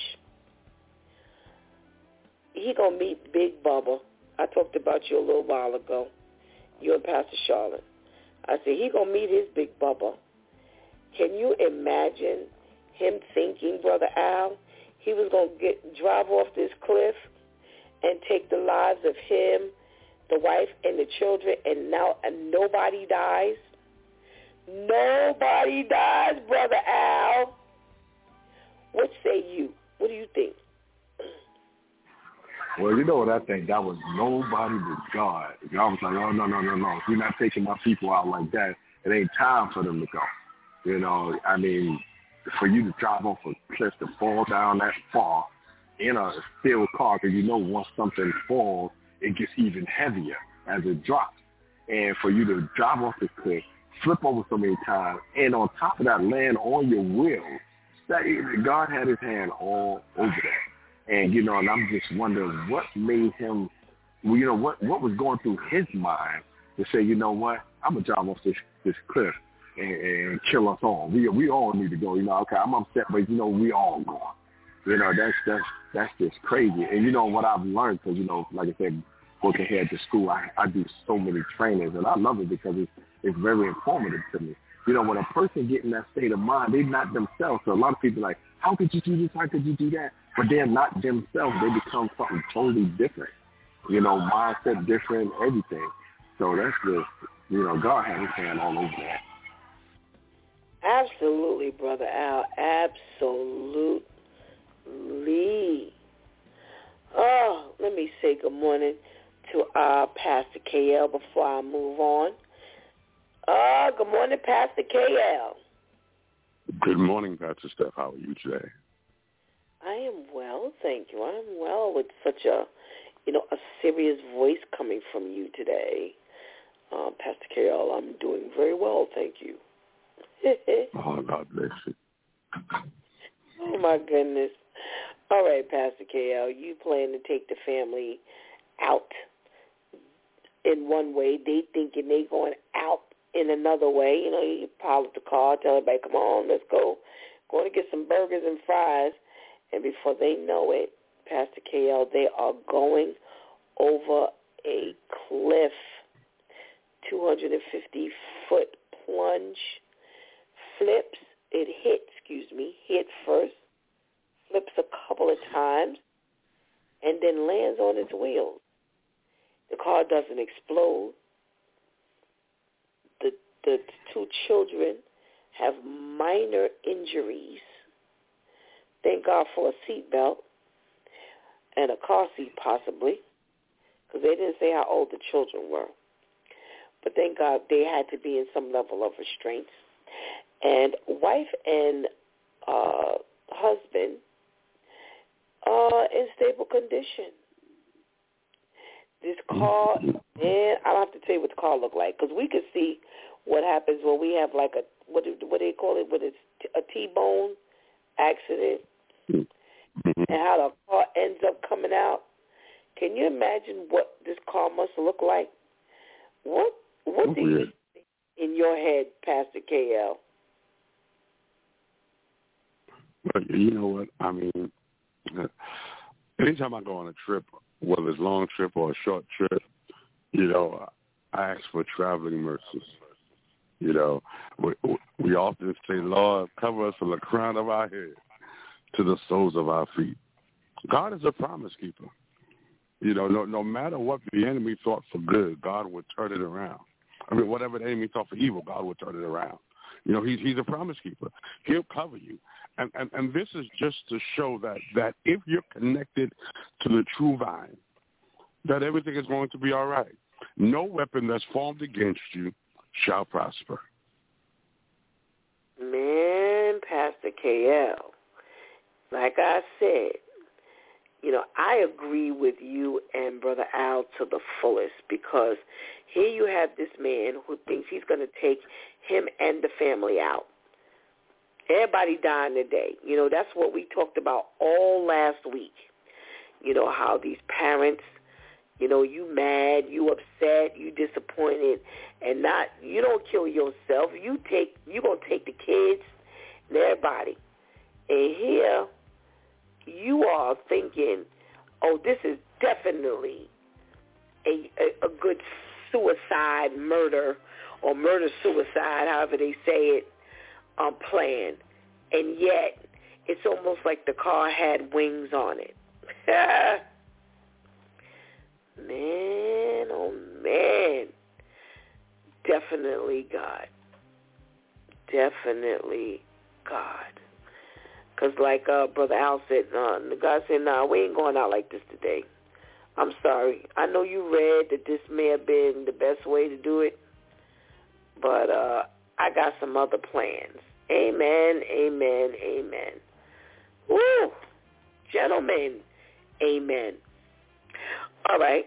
He going to meet Big Bubba. I talked about you a little while ago. You and Pastor Charlotte. I said, he going to meet his Big Bubba. Can you imagine him thinking, Brother Al, he was going to drive off this cliff and take the lives of him, the wife, and the children, and nobody dies? Nobody dies, Brother Al. What say you? What do you think? Well, you know what I think? That was nobody but God. God was like, oh, no. We're not taking my people out like that. It ain't time for them to go. For you to drive off a cliff to fall down that far in a steel car, because once something falls, it gets even heavier as it drops. And for you to drive off the cliff, flip over so many times, and on top of that, land on your wheels, God had his hand all over that. And, and I'm just wondering what made him well, you know, what was going through his mind to say, you know what, I'm going to drive off this cliff and kill us all. We all need to go. You know, okay, I'm upset, but, you know, we all going. You know, that's just crazy. And, you know, what I've learned, because, you know, like I said, working here at the school, I do so many trainings, and I love it because it's very informative to me. You know, when a person gets in that state of mind, they're not themselves. So a lot of people are like, how could you do this? How could you do that? But they're not themselves. They become something totally different. You know, mindset different, everything. So that's just, you know, God has his hand all over that. Absolutely, Brother Al. Absolutely. Oh, let me say good morning to Pastor KL before I move on. Good morning, Pastor KL. Good morning, Pastor Steph. How are you today? I am well, thank you. I'm well with such a serious voice coming from you today. Pastor KL, I'm doing very well, thank you. Oh, God bless you. Oh, my goodness. All right, Pastor KL, you plan to take the family out in one way. They thinking they going out in another way. You know, you pile up the car, tell everybody, come on, let's go. Going to get some burgers and fries. And before they know it, Pastor KL, they are going over a cliff, 250-foot plunge, flips. It hit first, flips a couple of times, and then lands on its wheels. The car doesn't explode. The two children have minor injuries. Thank God for a seatbelt and a car seat possibly, because they didn't say how old the children were. But thank God they had to be in some level of restraints. And wife and husband are in stable condition. This car, man, I don't have to tell you what the car looked like, because we could see what happens when we have like a, what do they call it, when it's a T-bone accident, and how the car ends up coming out. Can you imagine what this car must look like? What do you think in your head, Pastor KL? Well, you know what? I mean, anytime I go on a trip, whether it's a long trip or a short trip, you know, I ask for traveling mercies. You know, we often say, Lord, cover us from the crown of our head to the soles of our feet. God is a promise keeper. You know, no matter what the enemy thought for good, God would turn it around. I mean, whatever the enemy thought for evil, God would turn it around. You know, he's a promise keeper. He'll cover you. And this is just to show that if you're connected to the true vine, that everything is going to be all right. No weapon that's formed against you shall prosper. Man, Pastor KL, like I said, you know, I agree with you and Brother Al to the fullest, because here you have this man who thinks he's going to take him and the family out. Everybody dying today. You know, that's what we talked about all last week. You know, how these parents, you know, you mad, you upset, you disappointed, and not, you don't kill yourself. You going to take the kids and everybody. And here you are thinking, oh, this is definitely a good suicide murder, or murder-suicide, however they say it, plan. And yet, it's almost like the car had wings on it. Man, oh man. Definitely God. Definitely God. Because like Brother Al said, God said, nah, we ain't going out like this today. I'm sorry. I know you read that this may have been the best way to do it, but I got some other plans. Amen, amen, amen. Woo! Gentlemen, amen. All right.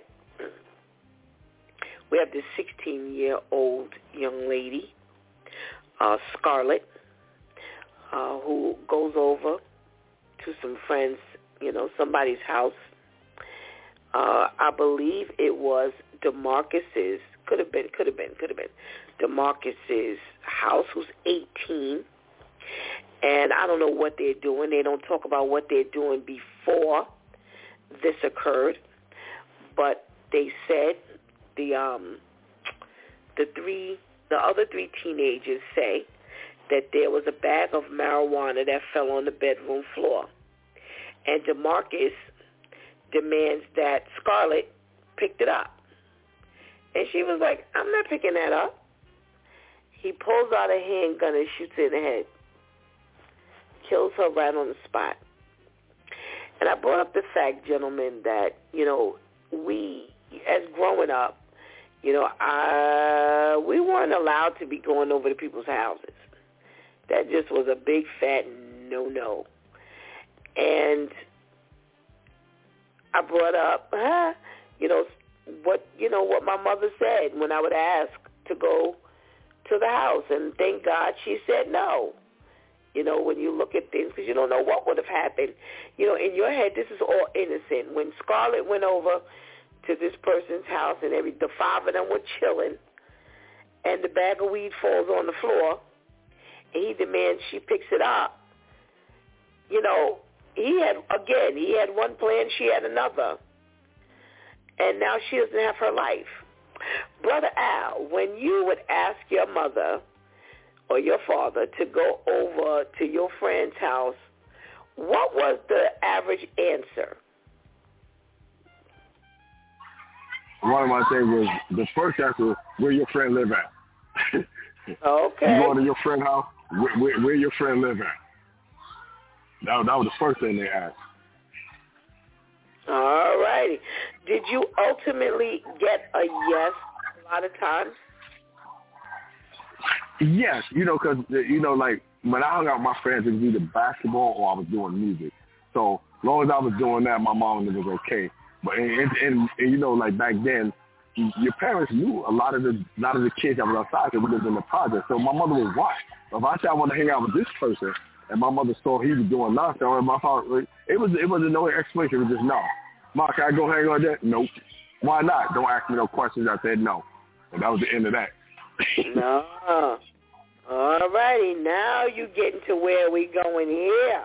We have this 16-year-old young lady, Scarlett, who goes over to some friends, you know, somebody's house. I believe it was DeMarcus's, could have been, DeMarcus's house, who's 18. And I don't know what they're doing. They don't talk about what they're doing before this occurred. But they said the other three teenagers say that there was a bag of marijuana that fell on the bedroom floor. And DeMarcus demands that Scarlett picked it up. And she was like, I'm not picking that up. He pulls out a handgun and shoots her in the head. Kills her right on the spot. And I brought up the fact, gentlemen, that, we, as growing up, we weren't allowed to be going over to people's houses. That just was a big fat no-no. And I brought up, what my mother said when I would ask to go to the house. And thank God she said no. When you look at things, because you don't know what would have happened. In your head, this is all innocent. When Scarlett went over to this person's house and the five of them were chilling, and the bag of weed falls on the floor, and he demands she picks it up, he had one plan, she had another. And now she doesn't have her life. Brother Al, when you would ask your mother or your father to go over to your friend's house, what was the average answer? One of my things was, the first answer was, where your friend live at? Okay. You going to your friend's house? Where your friend live at? That was the first thing they asked. All righty. Did you ultimately get a yes a lot of times? Yes, because, like, when I hung out with my friends, it was either basketball or I was doing music. So as long as I was doing that, my mom was okay. But, and like back then, your parents knew a lot of the kids that was outside because we lived in the project. So my mother was watching. If I said I want to hang out with this person, and my mother saw he was doing nonsense, or my father, it wasn't no explanation. It was just no. Mom, can I go hang on there? Nope. Why not? Don't ask me no questions. I said no. And that was the end of that. No. All righty. Now you getting to where we going here.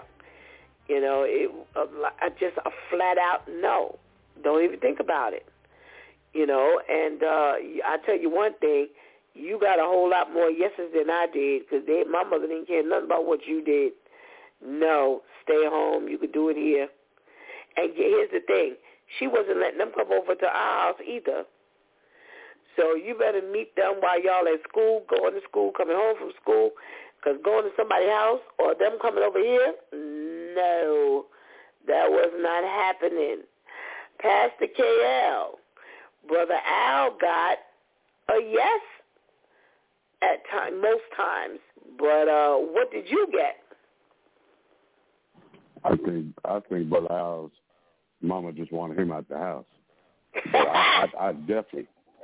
Just a flat out no. Don't even think about it. And I tell you one thing, you got a whole lot more yeses than I did because my mother didn't care nothing about what you did. No, stay home. You could do it here. And here's the thing. She wasn't letting them come over to our house either. So you better meet them while y'all at school, going to school, coming home from school, because going to somebody's house or them coming over here, no, that was not happening. Pastor KL, Brother Al got a yes at most times, but what did you get? I think Brother Al's mama just wanted him out the house. But I definitely,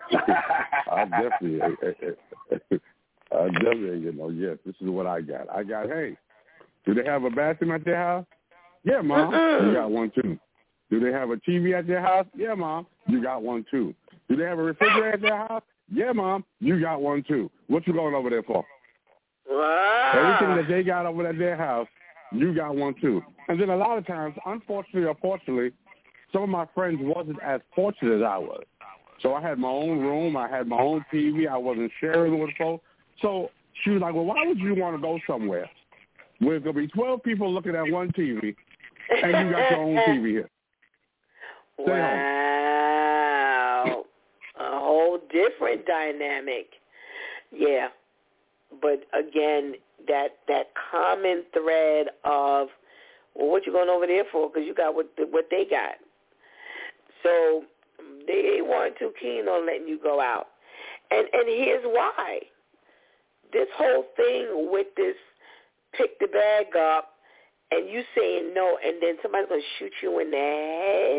yes, this is what I got. Hey, do they have a bathroom at their house? Yeah, Mom, you got one too. Do they have a TV at their house? Yeah, Mom, you got one too. Do they have a refrigerator at their house? Yeah, Mom, you got one too. What you going over there for? Everything that they got over at their house, you got one too. And then a lot of times, unfortunately or fortunately, some of my friends wasn't as fortunate as I was. So I had my own room. I had my own TV. I wasn't sharing with folks. So she was like, well, why would you want to go somewhere where there's going to be 12 people looking at one TV and you got your own TV here? Stay home. A whole different dynamic. Yeah. But again, that common thread of, well, what you going over there for? Because you got what they got. So they weren't too keen on letting you go out. And here's why. This whole thing with this pick the bag up and you saying no and then somebody's going to shoot you in the head,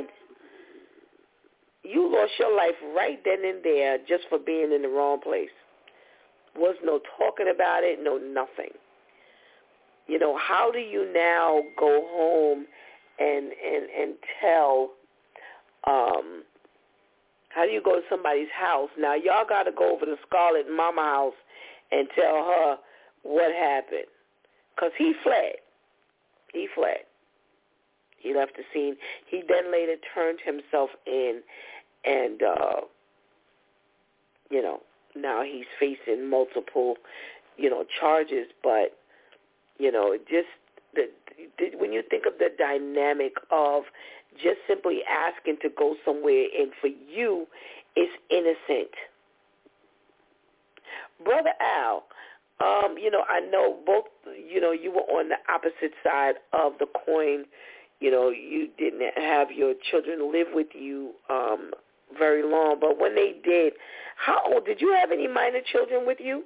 you lost your life right then and there just for being in the wrong place. Was no talking about it, no nothing. How do you now go home and tell how do you go to somebody's house? Now, y'all got to go over to Scarlett and Mama house and tell her what happened. Because he fled. He fled. He left the scene. He then later turned himself in and, now he's facing multiple, charges. But, just when you think of the dynamic of just simply asking to go somewhere, and for you, it's innocent. Brother Al, I know both, you were on the opposite side of the coin. You didn't have your children live with you very long, but when they did, how old? Did you have any minor children with you?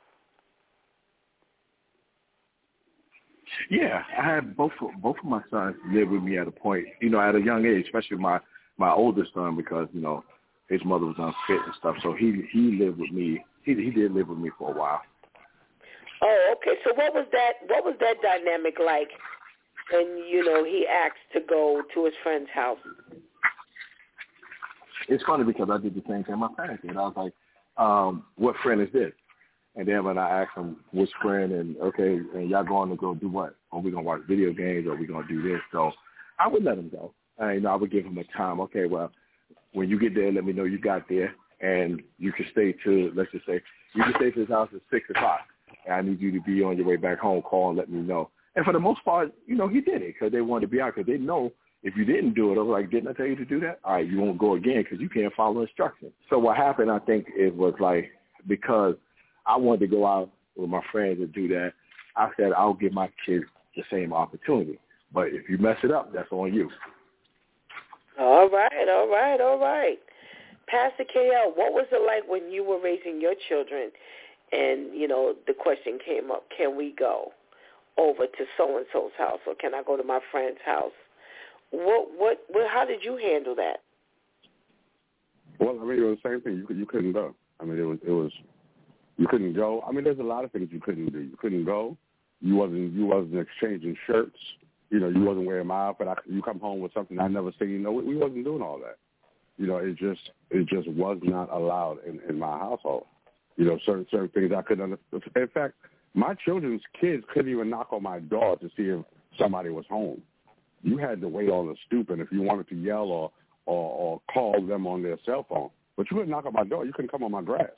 Yeah, I had both of my sons live with me at a point, at a young age, especially my oldest son, because, his mother was unfit and stuff, so he lived with me. He did live with me for a while. Oh, okay. So what was that dynamic like when, he asked to go to his friend's house? It's funny because I did the same thing my parents did. I was like, what friend is this? And then when I asked them which friend, and y'all going to go do what? Are we going to watch video games, or are we going to do this? So I would let them go. I would give them a time. Okay, well, when you get there, let me know you got there, and you can stay to, let's just say, you can stay to his house at 6 o'clock. And I need you to be on your way back home. Call and let me know. And for the most part, he did it because they wanted to be out, because they know if you didn't do it, I was like, didn't I tell you to do that? All right, you won't go again because you can't follow instructions. So what happened, I think, it was like, because I wanted to go out with my friends and do that, I said I'll give my kids the same opportunity. But if you mess it up, that's on you. All right. Pastor KL, what was it like when you were raising your children and, the question came up, can we go over to so-and-so's house, or can I go to my friend's house? How did you handle that? Well, it was the same thing. You couldn't go. It was you couldn't go. There's a lot of things you couldn't do. You couldn't go. You wasn't exchanging shirts. You wasn't wearing my outfit. You come home with something I never seen. We wasn't doing all that. It just was not allowed in my household. Certain things I couldn't understand. In fact, my children's kids couldn't even knock on my door to see if somebody was home. You had to wait on the stoop, and if you wanted to yell or call them on their cell phone, but you couldn't knock on my door. You couldn't come on my grass.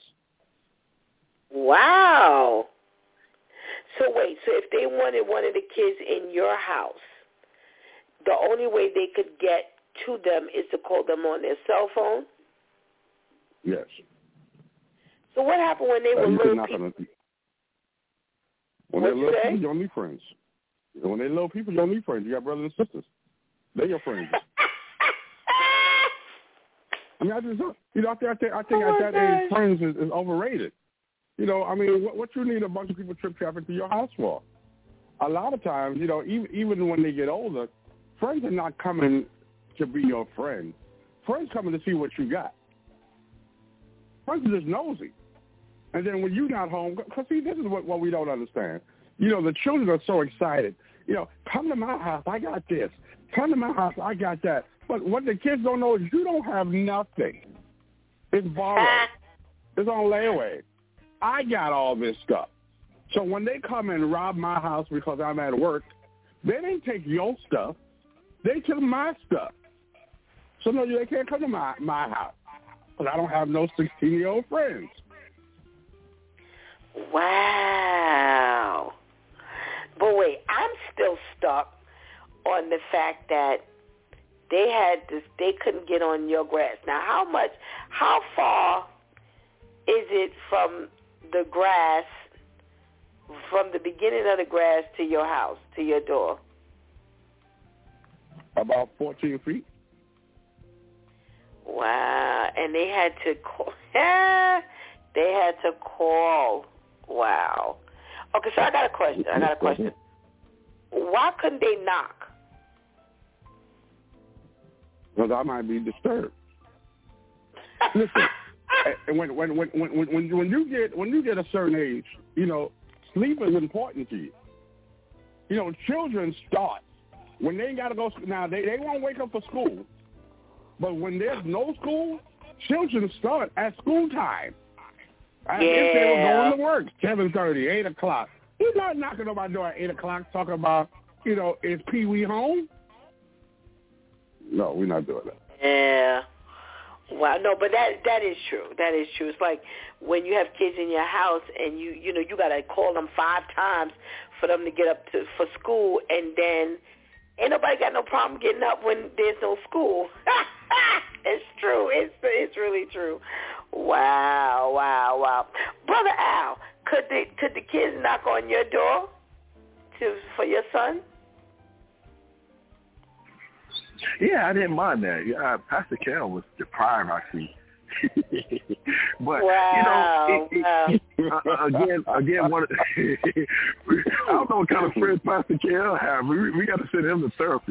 Wow. So wait, so if they wanted one of the kids in your house, the only way they could get to them is to call them on their cell phone? Yes. So what happened when they were little people? When they're little people, you don't need friends. When they're little people, you don't need friends. You got brothers and sisters. They're your friends. I think at that age, friends is overrated. What you need a bunch of people trip traffic to your house for? A lot of times, even when they get older, friends are not coming to be your friend. Friends coming to see what you got. Friends are just nosy. And then when you're not home, because see, this is what we don't understand. The children are so excited. Come to my house, I got this. Come to my house, I got that. But what the kids don't know is you don't have nothing. It's borrowed. It's on layaway. I got all this stuff. So when they come and rob my house because I'm at work, they didn't take your stuff. They took my stuff. So no, they can't come to my house because I don't have no 16-year-old friends. Wow. But wait, I'm still stuck on the fact that they couldn't get on your grass. Now, how far is it from the grass, from the beginning of the grass to your house, to your door? About 14 feet. Wow. And they had to call. Wow. Okay, so I got a question. Why couldn't they knock? Because I might be disturbed. Listen, when you get a certain age, sleep is important to you. Children start when they got to go. Now they won't wake up for school, But when there's no school, children start at school time. As if they were going to work, 7:30, 8 o'clock. You're not knocking on my door at 8 o'clock talking about, is Pee Wee home? No, we're not doing that. Yeah. Wow, no, but that is true. That is true. It's like when you have kids in your house and you gotta call them 5 times for them to get up for school, and then ain't nobody got no problem getting up when there's no school. It's true. It's really true. Wow. Brother Al, could the kids knock on your door for your son? Yeah, I didn't mind that. Yeah, Pastor Kel was deprived, actually. But again, one. I don't know what kind of friends Pastor Kel have. We got to send him to therapy.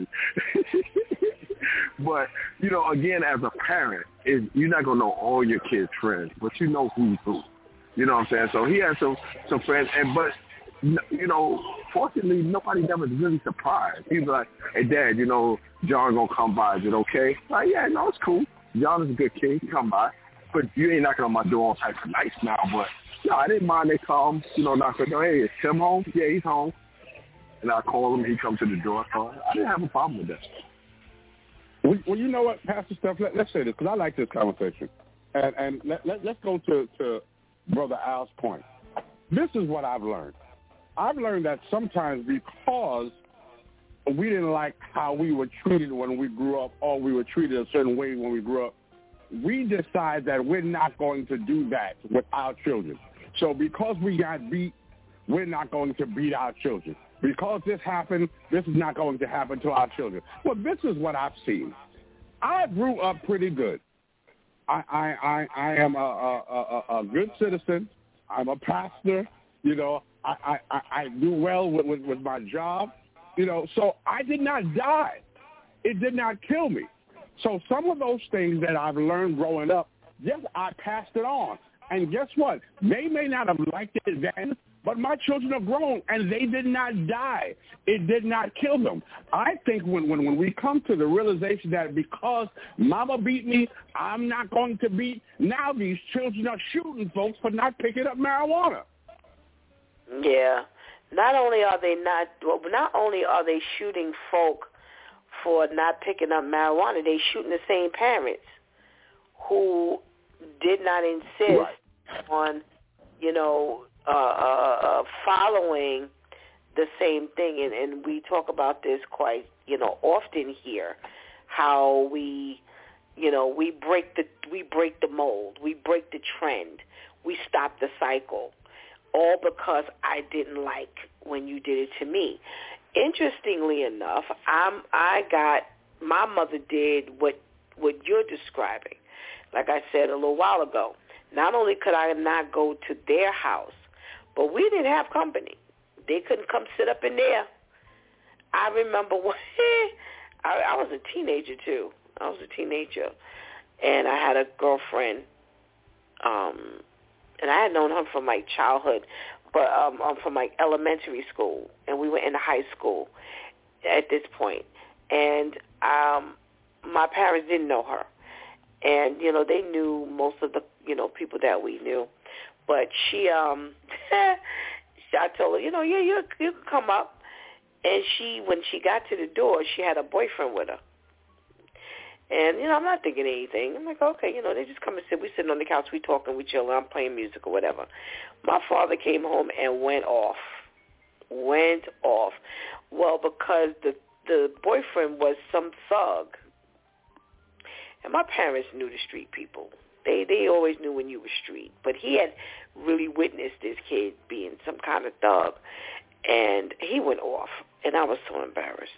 But again, as a parent, you're not gonna know all your kids' friends, but you know who's who. You know what I'm saying? So he has some friends, but fortunately, nobody never really surprised. He's like, "Hey, Dad, John gonna come by. Is it okay?" Like, yeah, no, it's cool. John is a good kid. He come by, but you ain't knocking on my door all types of nights now. But no, I didn't mind. They come, knock on the door. Hey, is Tim home? Yeah, he's home. And I call him. He comes to the door. So I didn't have a problem with that. Well, you know what, Pastor Steph? Let's say this because I like this conversation, and let's go to Brother Al's point. This is what I've learned. I've learned that sometimes because we didn't like how we were treated when we grew up, or we were treated a certain way when we grew up, we decide that we're not going to do that with our children. So because we got beat, we're not going to beat our children. Because this happened, this is not going to happen to our children. Well, this is what I've seen. I grew up pretty good. I am a good citizen. I'm a pastor. I do well with my job. So I did not die. It did not kill me. So some of those things that I've learned growing up, yes, I passed it on. And guess what? They may not have liked it then, but my children are grown, and they did not die. It did not kill them. I think when we come to the realization that because mama beat me, I'm not going to beat, now these children are shooting folks for not picking up marijuana. Yeah. Not only are they shooting folk for not picking up marijuana, they shooting the same parents who did not insist on, following the same thing. And we talk about this quite, often here, how we break the mold, we break the trend, we stop the cycle, all because I didn't like when you did it to me. Interestingly enough, my mother did what you're describing. Like I said a little while ago, not only could I not go to their house, but we didn't have company. They couldn't come sit up in there. I remember when I was a teenager too. I was a teenager, and I had a girlfriend, and I had known her from like childhood, but from like elementary school, and we went into high school at this point. And my parents didn't know her. And, they knew most of the, people that we knew. But she, I told her, you can come up. And when she got to the door, she had a boyfriend with her. And, I'm not thinking anything. I'm like, okay, they just come and sit. We sitting on the couch, we talking, we chilling, I'm playing music or whatever. My father came home and went off. Well, because the boyfriend was some thug. And my parents knew the street people. They always knew when you were street. But he had really witnessed this kid being some kind of thug. And he went off. And I was so embarrassed.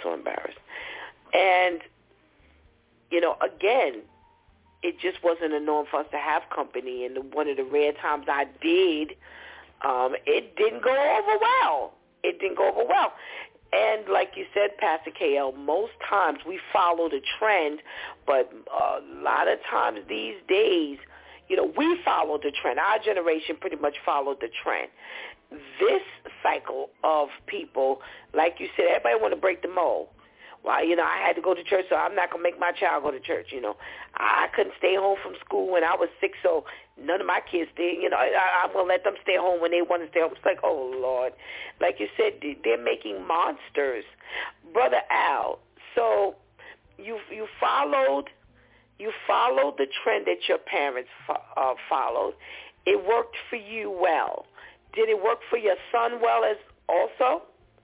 And, again, it just wasn't a norm for us to have company. And one of the rare times I did, it didn't go over well. And like you said, Pastor KL, most times we follow the trend, but a lot of times these days, we follow the trend. Our generation pretty much followed the trend. This cycle of people, like you said, everybody want to break the mold. well, I had to go to church, so I'm not going to make my child go to church, I couldn't stay home from school when I was sick, so none of my kids did. I'm going to let them stay home when they want to stay home. It's like, oh, Lord. Like you said, they're making monsters. Brother Al, so you followed the trend that your parents followed. It worked for you well. Did it work for your son well as also?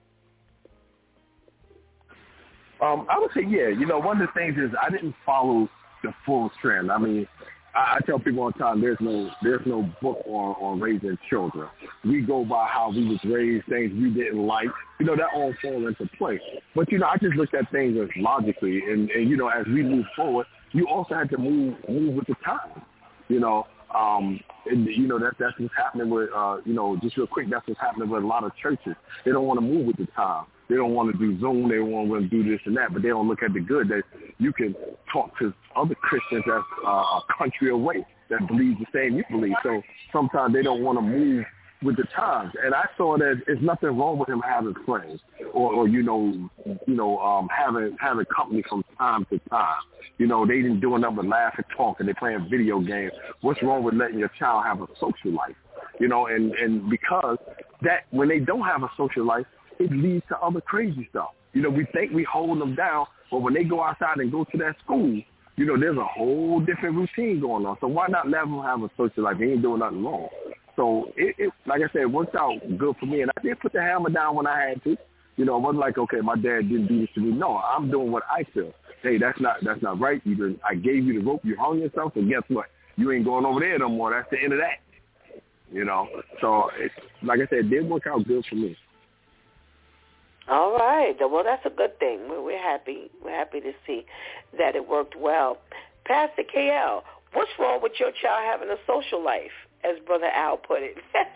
I would say, yeah. One of the things is I didn't follow the full trend. I mean, I tell people all the time, there's no book on raising children. We go by how we was raised, things we didn't like. That all fall into place. But, I just looked at things as logically. And as we move forward, you also had to move with the time. That's what's happening with, just real quick, that's what's happening with a lot of churches. They don't want to move with the time. They don't want to do Zoom. They don't want to do this and that, but they don't look at the good that you can talk to other Christians that's a country away that believe the same you believe. So sometimes they don't want to move with the times. And I saw that there's nothing wrong with him having friends or having company from time to time. They didn't do enough but laugh and talk and they're playing video games. What's wrong with letting your child have a social life? And because that when they don't have a social life, it leads to other crazy stuff. We think we hold them down, but when they go outside and go to that school, there's a whole different routine going on. So why not let them have a social life? They ain't doing nothing wrong. So it like I said, it worked out good for me. And I did put the hammer down when I had to. It wasn't like, okay, my dad didn't do this to me. No, I'm doing what I feel. Hey, that's not right. I gave you the rope, you hung yourself, and guess what? You ain't going over there no more. That's the end of that. So it's like I said, it did work out good for me. All right. Well, that's a good thing. We're happy. We're happy to see that it worked well. Pastor KL, what's wrong with your child having a social life, as Brother Al put it?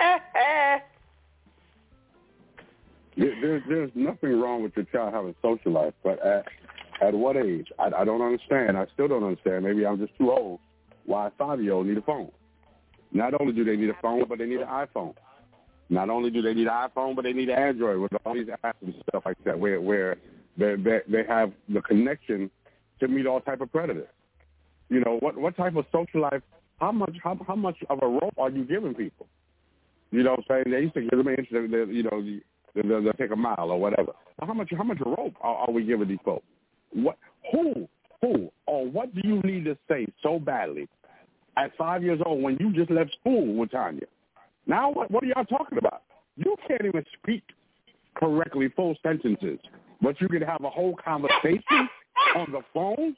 There's nothing wrong with your child having a social life, but at what age? I don't understand. I still don't understand. Maybe I'm just too old. Why a 5-year-old need a phone? Not only do they need a phone, but they need an iPhone. Not only do they need an iPhone, but they need an Android with all these apps and stuff like that, where they have the connection to meet all type of predators. What type of social life? How much of a rope are you giving people? What I'm saying? They used to give them an inch. They'll take a mile or whatever. How much rope are we giving these folks? Who, or what do you need to say so badly at 5 years old when you just left school with Tanya? Now what are y'all talking about? You can't even speak correctly full sentences, but you can have a whole conversation on the phone.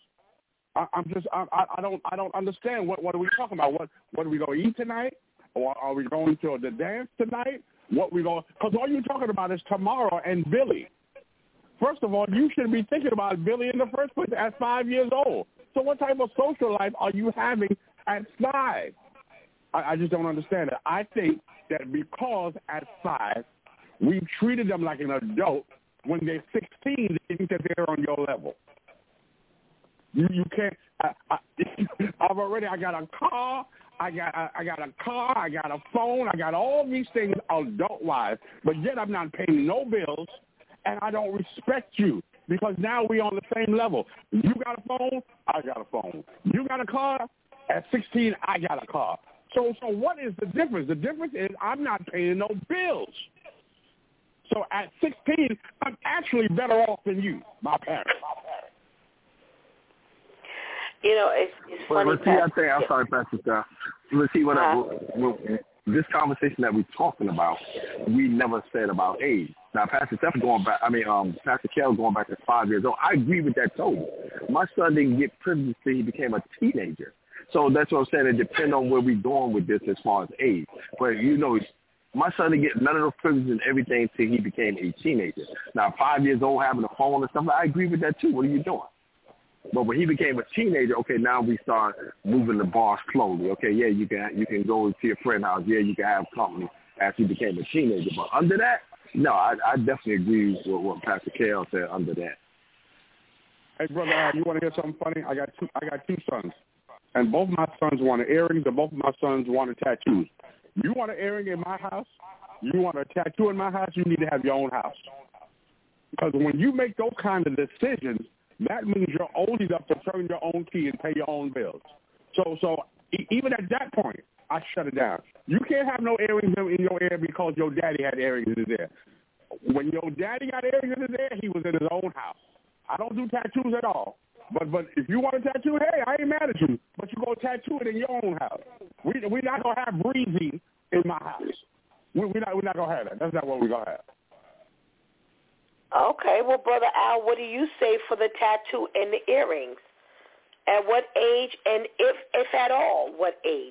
I don't understand. What are we talking about? What are we going to eat tonight? Or are we going to the dance tonight? Because all you're talking about is tomorrow and Billy. First of all, you should be thinking about Billy in the first place at 5 years old. So what type of social life are you having at 5? I just don't understand it. I think that because at 5, we treated them like an adult, when they're 16, they think that they're on your level. You can't. I got a car. I got a phone. I got all these things adult-wise, but yet I'm not paying no bills, and I don't respect you because now we're on the same level. You got a phone. I got a phone. You got a car. At 16, I got a car. So what is the difference? The difference is I'm not paying no bills. So at 16, I'm actually better off than you, my parents. It's funny. Let's see, I'm sorry, Pastor Scott. Let's see this conversation that we're talking about, we never said about age. Now, Pastor Steph Pastor Kell going back to 5 years old. I agree with that totally. My son didn't get privileged until he became a teenager. So that's what I'm saying. It depends on where we're going with this as far as age. But, my son didn't get none of those privileges and everything until he became a teenager. Now, 5 years old, having a phone and stuff, I agree with that too. What are you doing? But when he became a teenager, okay, now we start moving the bar slowly. Okay, yeah, you can go to your friend's house. Yeah, you can have company after you became a teenager. But under that, no, I definitely agree with what Pastor Kell said under that. Hey, brother, you want to hear something funny? I got two sons, and both my sons wanted earrings, and both of my sons wanted tattoos. You want an earring in my house? You want a tattoo in my house? You need to have your own house. Because when you make those kind of decisions, that means you're old enough to turn your own key and pay your own bills. So even at that point, I shut it down. You can't have no earrings in your ear because your daddy had earrings in his ear. When your daddy got earrings in his ear, he was in his own house. I don't do tattoos at all. But if you want a tattoo, hey, I ain't mad at you. But you go tattoo it in your own house. We're not going to have Breezy in my house. We're not going to have that. That's not what we're going to have. Okay. Well, Brother Al, what do you say for the tattoo and the earrings? At what age, and if at all, what age?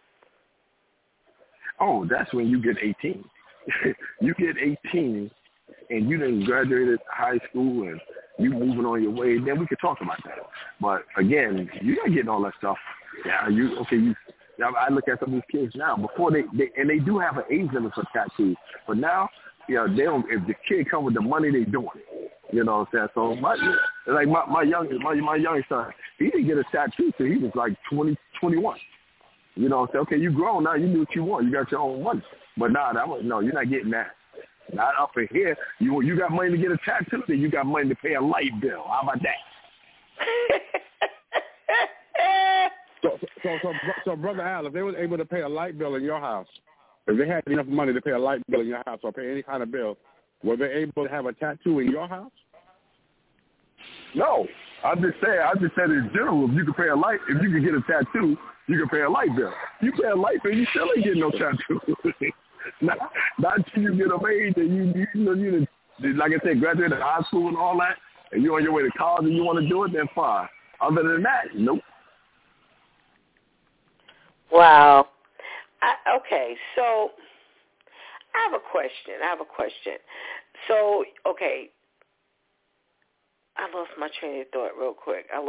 Oh, that's when you get 18. You get 18, and you done graduated high school, and you moving on your way, then we could talk about that. But again, you're not getting all that stuff. Yeah, I look at some of these kids now. Before they do have an age limit for tattoos, but now, they don't. If the kid come with the money, they doing it. You know what I'm saying? So my youngest son, he didn't get a tattoo till he was like 20, 21. You know what I'm saying? Okay, you grown now. You do what you want. You got your own money. But no, you're not getting that. Not up in here. You got money to get a tattoo, then you got money to pay a light bill. How about that? So, Brother Al, if they were able to pay a light bill in your house, if they had enough money to pay a light bill in your house or pay any kind of bill, were they able to have a tattoo in your house? No. I just said in general, if you could get a tattoo, you can pay a light bill. You pay a light bill, you still ain't getting no tattoo. not until you get of age and you like I said, graduated high school and all that, and you're on your way to college and you want to do it, then fine. Other than that, nope. Wow. Okay, so I have a question. So, okay, I lost my train of thought real quick. As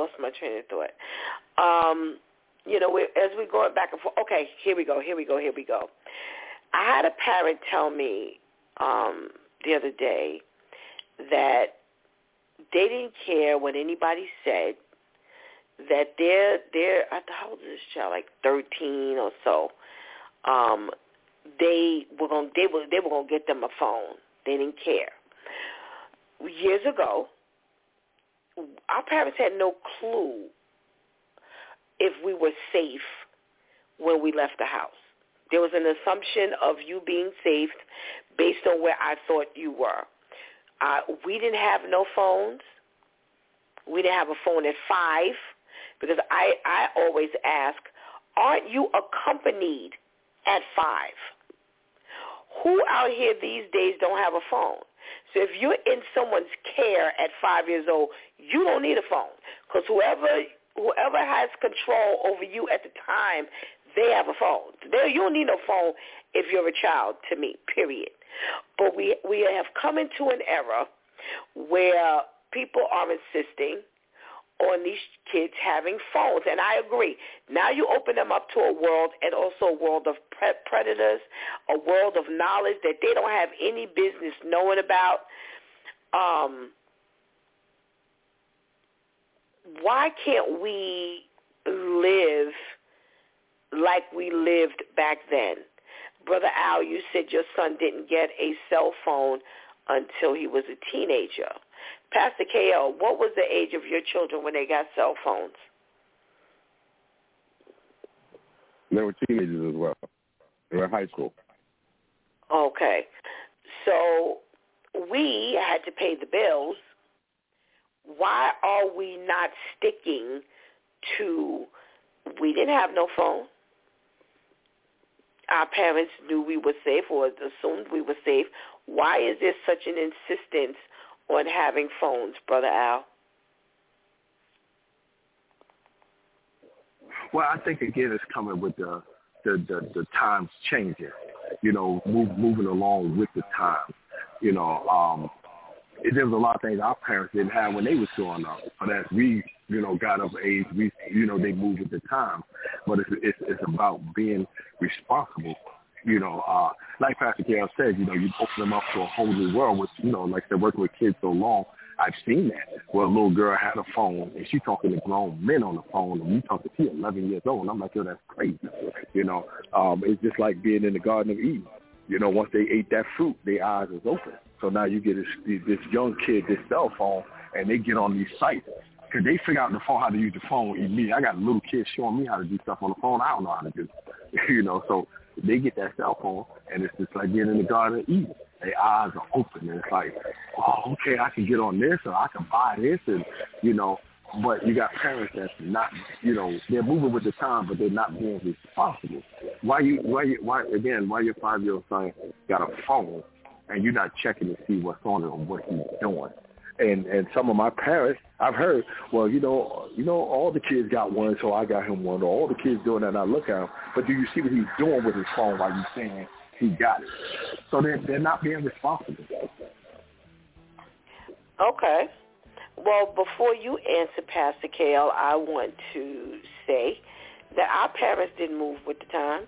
we go back and forth. Okay, here we go. I had a parent tell me the other day that they didn't care what anybody said, that they're how old is this child, like 13 or so. They were gonna get them a phone. They didn't care. Years ago, our parents had no clue if we were safe when we left the house. There was an assumption of you being safe based on where I thought you were. We didn't have no phones. We didn't have a phone at 5 because I always ask, aren't you accompanied at 5? Who out here these days don't have a phone? So if you're in someone's care at 5 years old, you don't need a phone because whoever has control over you at the time, they have a phone. You don't need no phone if you're a child, to me, period. But we have come into an era where people are insisting on these kids having phones, and I agree. Now you open them up to a world, and also a world of predators, a world of knowledge that they don't have any business knowing about. Why can't we live like we lived back then? Brother Al, you said your son didn't get a cell phone until he was a teenager. Pastor KL, what was the age of your children when they got cell phones? They were teenagers as well. They were in high school. Okay. So we had to pay the bills. Why are we not sticking to, we didn't have no phone. Our parents knew we were safe or assumed we were safe. Why is there such an insistence on having phones, Brother Al? Well, I think, again, it's coming with the times changing, moving along with the times. There was a lot of things our parents didn't have when they was growing up. But as we, got of age, we, they moved with the times. But it's about being responsible. Like Pastor Carol said, you open them up to a whole new world, which, like they're working with kids so long. I've seen that where a little girl had a phone and she's talking to grown men on the phone, and you talking to 11 years old. And I'm like, yo, that's crazy. It's just like being in the Garden of Eden. Once they ate that fruit, their eyes was open. So now you get this young kid this cell phone, and they get on these sites. Because they figure out how to use the phone immediately. I got little kids showing me how to do stuff on the phone I don't know how to do. So they get that cell phone, and it's just like getting in the Garden of Eden. Their eyes are open, and it's like, oh, okay, I can get on this, or I can buy this, and, but you got parents that's not, they're moving with the time, but they're not being responsible. Why your 5-year-old son got a phone, and you're not checking to see what's on it or what he's doing? And some of my parents, I've heard, well, all the kids got one, so I got him one, or all the kids doing that, and I look at him. But do you see what he's doing with his phone while you're saying he got it? So they're not being responsible. Okay. Well, before you answer, Pastor Kale, I want to say that our parents didn't move with the times.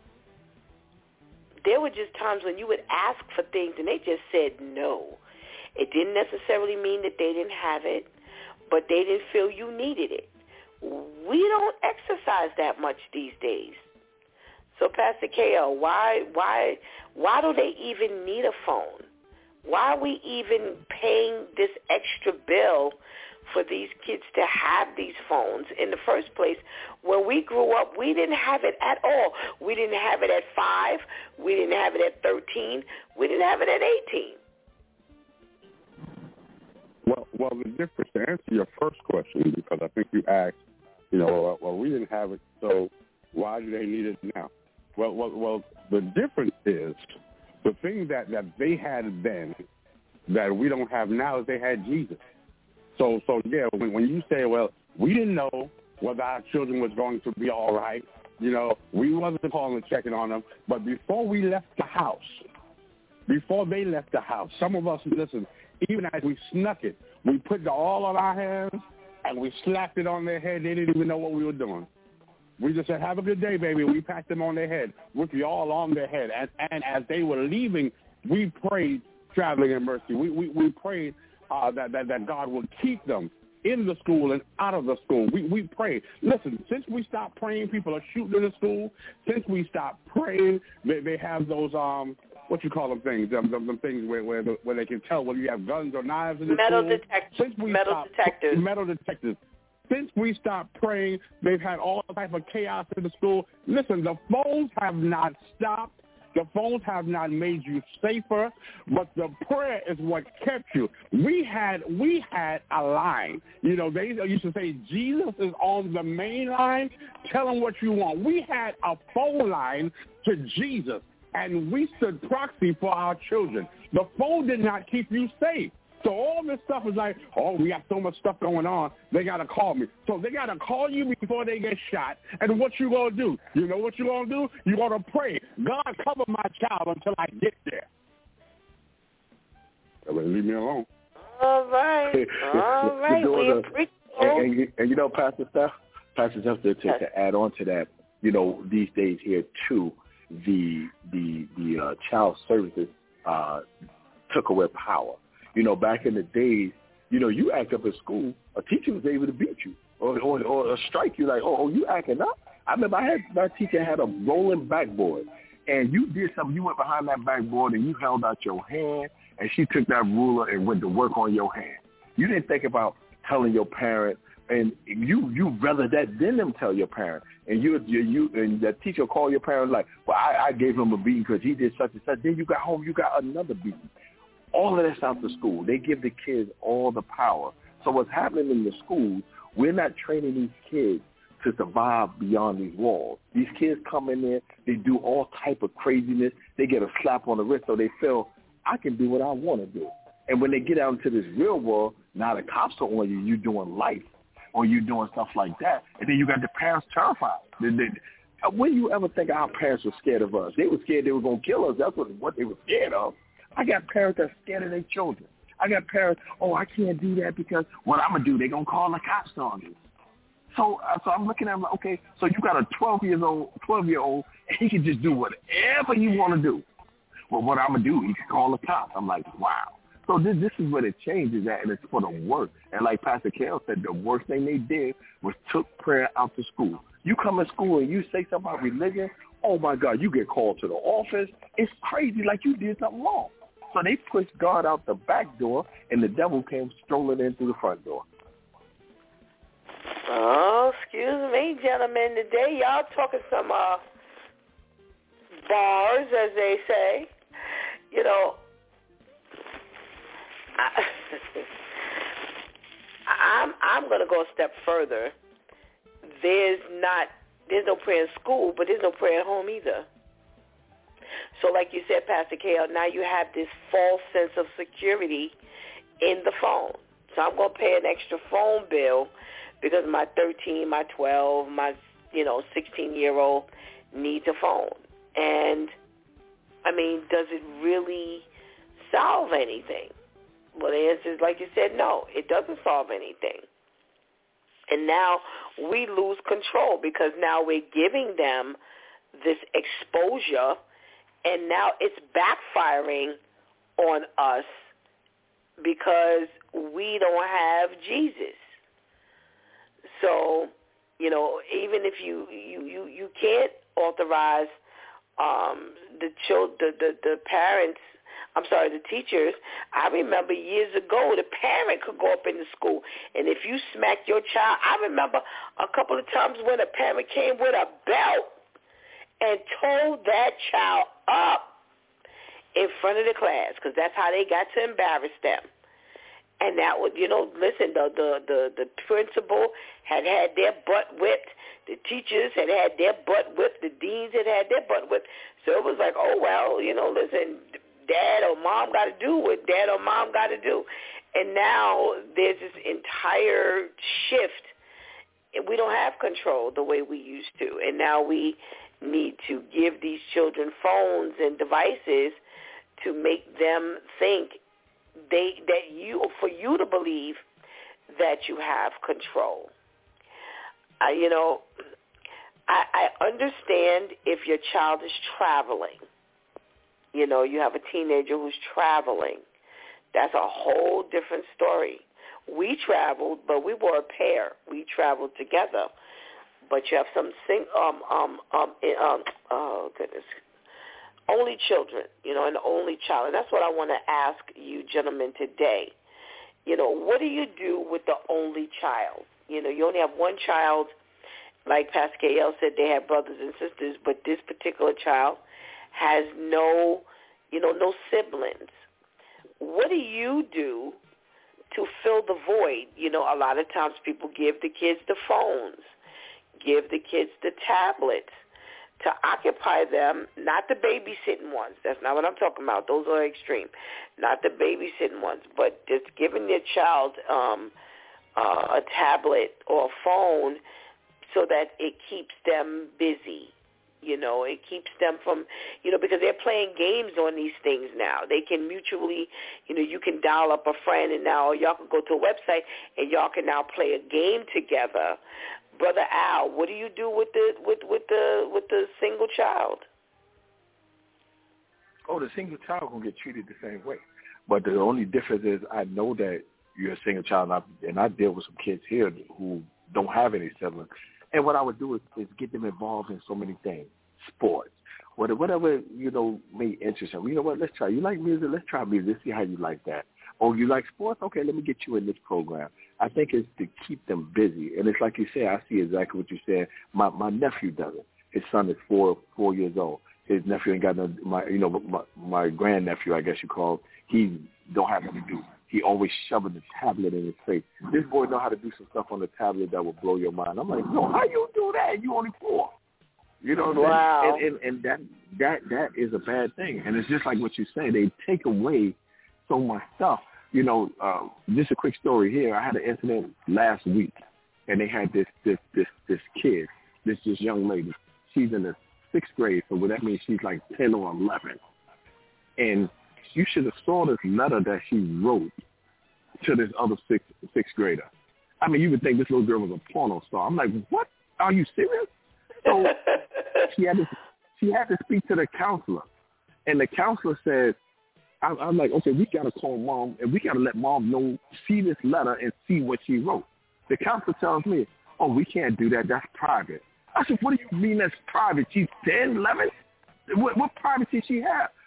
There were just times when you would ask for things and they just said no. It didn't necessarily mean that they didn't have it, but they didn't feel you needed it. We don't exercise that much these days. So, Pastor K.O., why do they even need a phone? Why are we even paying this extra bill for these kids to have these phones in the first place? When we grew up, we didn't have it at all. We didn't have it at 5. We didn't have it at 13. We didn't have it at 18. Well, the difference, to answer your first question, because I think you asked, well, we didn't have it, so why do they need it now? Well, the difference is the thing that they had then that we don't have now is they had Jesus. So yeah, when you say, well, we didn't know whether our children was going to be all right, we wasn't calling and checking on them, but before we left the house, before they left the house, some of us, listen, even as we snuck it, we put the oil on our hands and we slapped it on their head. They didn't even know what we were doing. We just said, have a good day, baby. We packed them on their head with the oil on their head. And as they were leaving, we prayed traveling in mercy. We prayed that God would keep them in the school and out of the school. We prayed. Listen, since we stopped praying, people are shooting in the school. Since we stopped praying, they have those what you call them things? Them things where they can tell whether you have guns or knives in the metal school. detectors. Metal detectors. Since we stopped praying, they've had all type of chaos in the school. Listen, the phones have not stopped. The phones have not made you safer, but the prayer is what kept you. We had a line. They used to say, Jesus is on the main line. Tell him what you want. We had a phone line to Jesus, and we stood proxy for our children. The phone did not keep you safe. So all this stuff is like, oh, we got so much stuff going on, they got to call me. So they got to call you before they get shot. And what you going to do? You know what you going to do? You going to pray, God, cover my child until I get there. Leave me alone. All right. We appreciate and Pastor Steph, to add on to that, these days here too, the child services took away power. Back in the days, you act up at school, a teacher was able to beat you or strike you like, oh, you acting up? I remember my teacher had a rolling backboard, and you did something. You went behind that backboard and you held out your hand, and she took that ruler and went to work on your hand. You didn't think about telling your parent, and you rather that than them tell your parent. And you and the teacher called your parent like, well, I gave him a beating because he did such and such. Then you got home, you got another beating. All of that's out the school. They give the kids all the power. So what's happening in the schools, we're not training these kids to survive beyond these walls. These kids come in there, they do all type of craziness. They get a slap on the wrist so they feel, I can do what I want to do. And when they get out into this real world, now the cops are on you, you doing life, or you doing stuff like that. And then you got the parents terrified. When you ever think our parents were scared of us? They were scared they were going to kill us. That's what they were scared of. I got parents that are scared of their children. I got parents, I can't do that because what I'm going to do, they're going to call the cops on you. So I'm looking at them like, okay, so you got a 12-year-old, and he can just do whatever you want to do. Well, what I'm going to do, he can call the cops. I'm like, wow. So this is where the change is at, and it's for the work. And like Pastor Carol said, the worst thing they did was took prayer out to school. You come to school and you say something about religion, oh, my God, you get called to the office. It's crazy, like you did something wrong. So they pushed God out the back door, and the devil came strolling in through the front door. Oh, excuse me, gentlemen. Today y'all talking some bars, as they say. You know, I'm going to go a step further. There's no prayer in school, but there's no prayer at home either. So like you said, Pastor K.L., now you have this false sense of security in the phone. So I'm going to pay an extra phone bill because my 13, my 12, my 16-year-old needs a phone. And, I mean, does it really solve anything? Well, the answer is, like you said, no, it doesn't solve anything. And now we lose control because now we're giving them this exposure, and now it's backfiring on us because we don't have Jesus. So, even if you can't authorize the parents, the teachers. I remember years ago, the parent could go up in the school, and if you smacked your child, I remember a couple of times when a parent came with a belt and told that child up in front of the class, because that's how they got to embarrass them. And that would, listen, the principal had their butt whipped. The teachers had their butt whipped. The deans had their butt whipped. So it was like, oh, well, listen, dad or mom got to do what dad or mom got to do. And now there's this entire shift. We don't have control the way we used to. And now we need to give these children phones and devices to make them think for you to believe that you have control. I understand if your child is traveling. You have a teenager who's traveling. That's a whole different story. We traveled, but we were a pair. We traveled together. But you have some only children, an only child. And that's what I want to ask you gentlemen today. What do you do with the only child? You only have one child. Like Pastor K.L. said, they have brothers and sisters, but this particular child has no siblings. What do you do to fill the void? A lot of times people give the kids the phones, give the kids the tablets to occupy them, not the babysitting ones. That's not what I'm talking about. Those are extreme. Not the babysitting ones, but just giving their child a tablet or a phone so that it keeps them busy. It keeps them from, because they're playing games on these things now. They can mutually, you can dial up a friend, and now y'all can go to a website and y'all can now play a game together. Brother Al, what do you do with the single child? Oh, the single child gonna get treated the same way, but the only difference is I know that you're a single child, and I deal with some kids here who don't have any siblings. And what I would do is get them involved in so many things, sports, whatever may interest them. You know what? Let's try. You like music? Let's try music. Let's see how you like that. Oh, you like sports? Okay, let me get you in this program. I think it's to keep them busy. And it's like you said, I see exactly what you said. My nephew does it. His son is 4 years old. His nephew ain't got no, my grandnephew, I guess you call him, he don't have nothing to do. He always shoving the tablet in his face. This boy know how to do some stuff on the tablet that will blow your mind. I'm like, no, how you do that? You only 4. Wow. And that is a bad thing. And it's just like what you say. They take away so much stuff. Just a quick story here. I had an incident last week, and they had this kid, this young lady. She's in the 6th grade, so what that means she's like 10 or 11. And you should have saw this letter that she wrote to this other sixth grader. I mean, you would think this little girl was a porno star. I'm like, what? Are you serious? So she had to speak to the counselor, and the counselor said, I'm like, okay, we got to call mom, and we got to let mom know, see this letter and see what she wrote. The counselor tells me, oh, we can't do that. That's private. I said, what do you mean that's private? She's 10, 11? What privacy she have?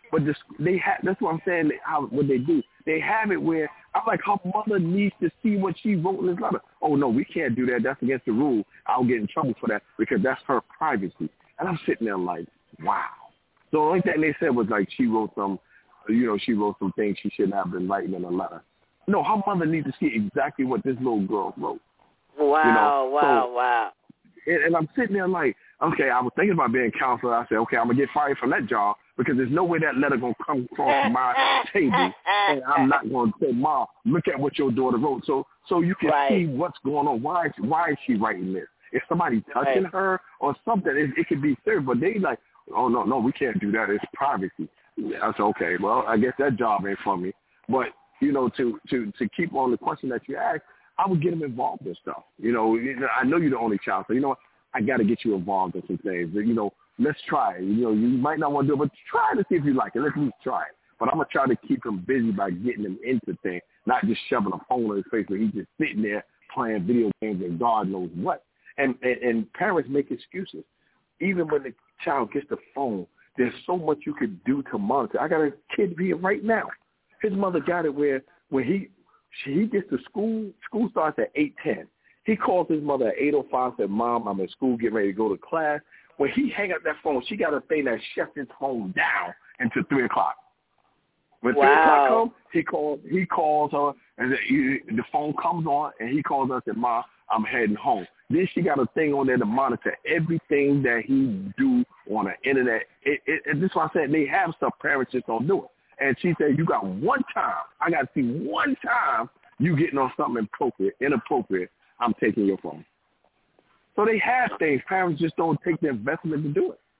But they have. That's what I'm saying. What they do, they have it where I'm like, her mother needs to see what she wrote in this letter. Oh no, we can't do that. That's against the rule. I'll get in trouble for that because that's her privacy. And I'm sitting there like, wow. So the only thing they said was like she wrote some things she shouldn't have been writing in a letter. No, her mother needs to see exactly what this little girl wrote. Wow, wow. And I'm sitting there like, okay, I was thinking about being a counselor. I said, okay, I'm going to get fired from that job because there's no way that letter going to come across my table and I'm not going to say, Mom, look at what your daughter wrote. So you can see what's going on. Why is she writing this? Is somebody touching her or something? It could be serious, but they like, oh, no, we can't do that. It's privacy. I said, okay, well, I guess that job ain't for me. But, to keep on the question that you asked, I would get them involved in stuff. I know you're the only child, so you know what? I got to get you involved in some things. Let's try it. You might not want to do it, but try to see if you like it. Let's at least try it. But I'm going to try to keep him busy by getting him into things, not just shoving a phone in his face where he's just sitting there playing video games and God knows what. And parents make excuses. Even when the child gets the phone, there's so much you could do to monitor. I got a kid here right now. His mother got it where when he gets to school starts at 8:10. He calls his mother at 8:05, said, Mom, I'm in school, getting ready to go to class. When he hang up that phone, she got a thing that shuts his phone down until 3 o'clock. When 3 o'clock comes, he calls her, and the phone comes on, and he calls her and said, Mom, I'm heading home. Then she got a thing on there to monitor everything that he do on the internet. And this is why I said they have stuff, parents just don't do it. And she said, you got one time, I got to see one time you getting on something inappropriate, I'm taking your phone. So they have things. Parents just don't take the investment to do it.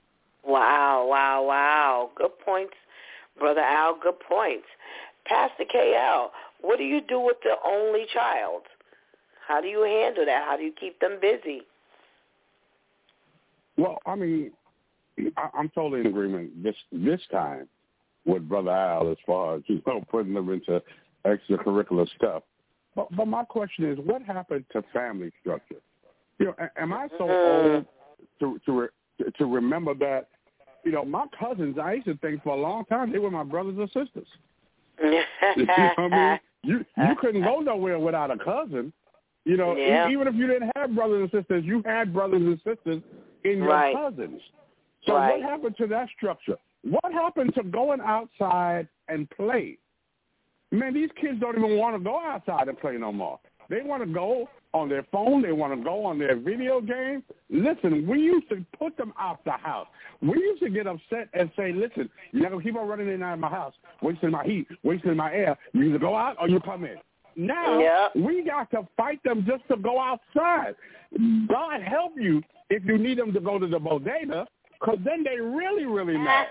Wow. Good points, Brother Al, good points. Pastor KL, what do you do with the only child? How do you handle that? How do you keep them busy? Well, I mean, I'm totally in agreement this time with Brother Al as far as, putting them into extracurricular stuff. But my question is, what happened to family structure? Am I so old to remember that, my cousins, I used to think for a long time they were my brothers and sisters. You know what I mean? You couldn't go nowhere without a cousin. Even if you didn't have brothers and sisters, you had brothers and sisters in your cousins. So what happened to that structure? What happened to going outside and play? Man, these kids don't even want to go outside and play no more. They want to go on their phone. They want to go on their video games. Listen, we used to put them out the house. We used to get upset and say, listen, you're not going to keep on running in and out of my house, wasting my heat, wasting my air. You either go out or you come in. Now, we got to fight them just to go outside. God help you if you need them to go to the bodega, because then they really, really mad.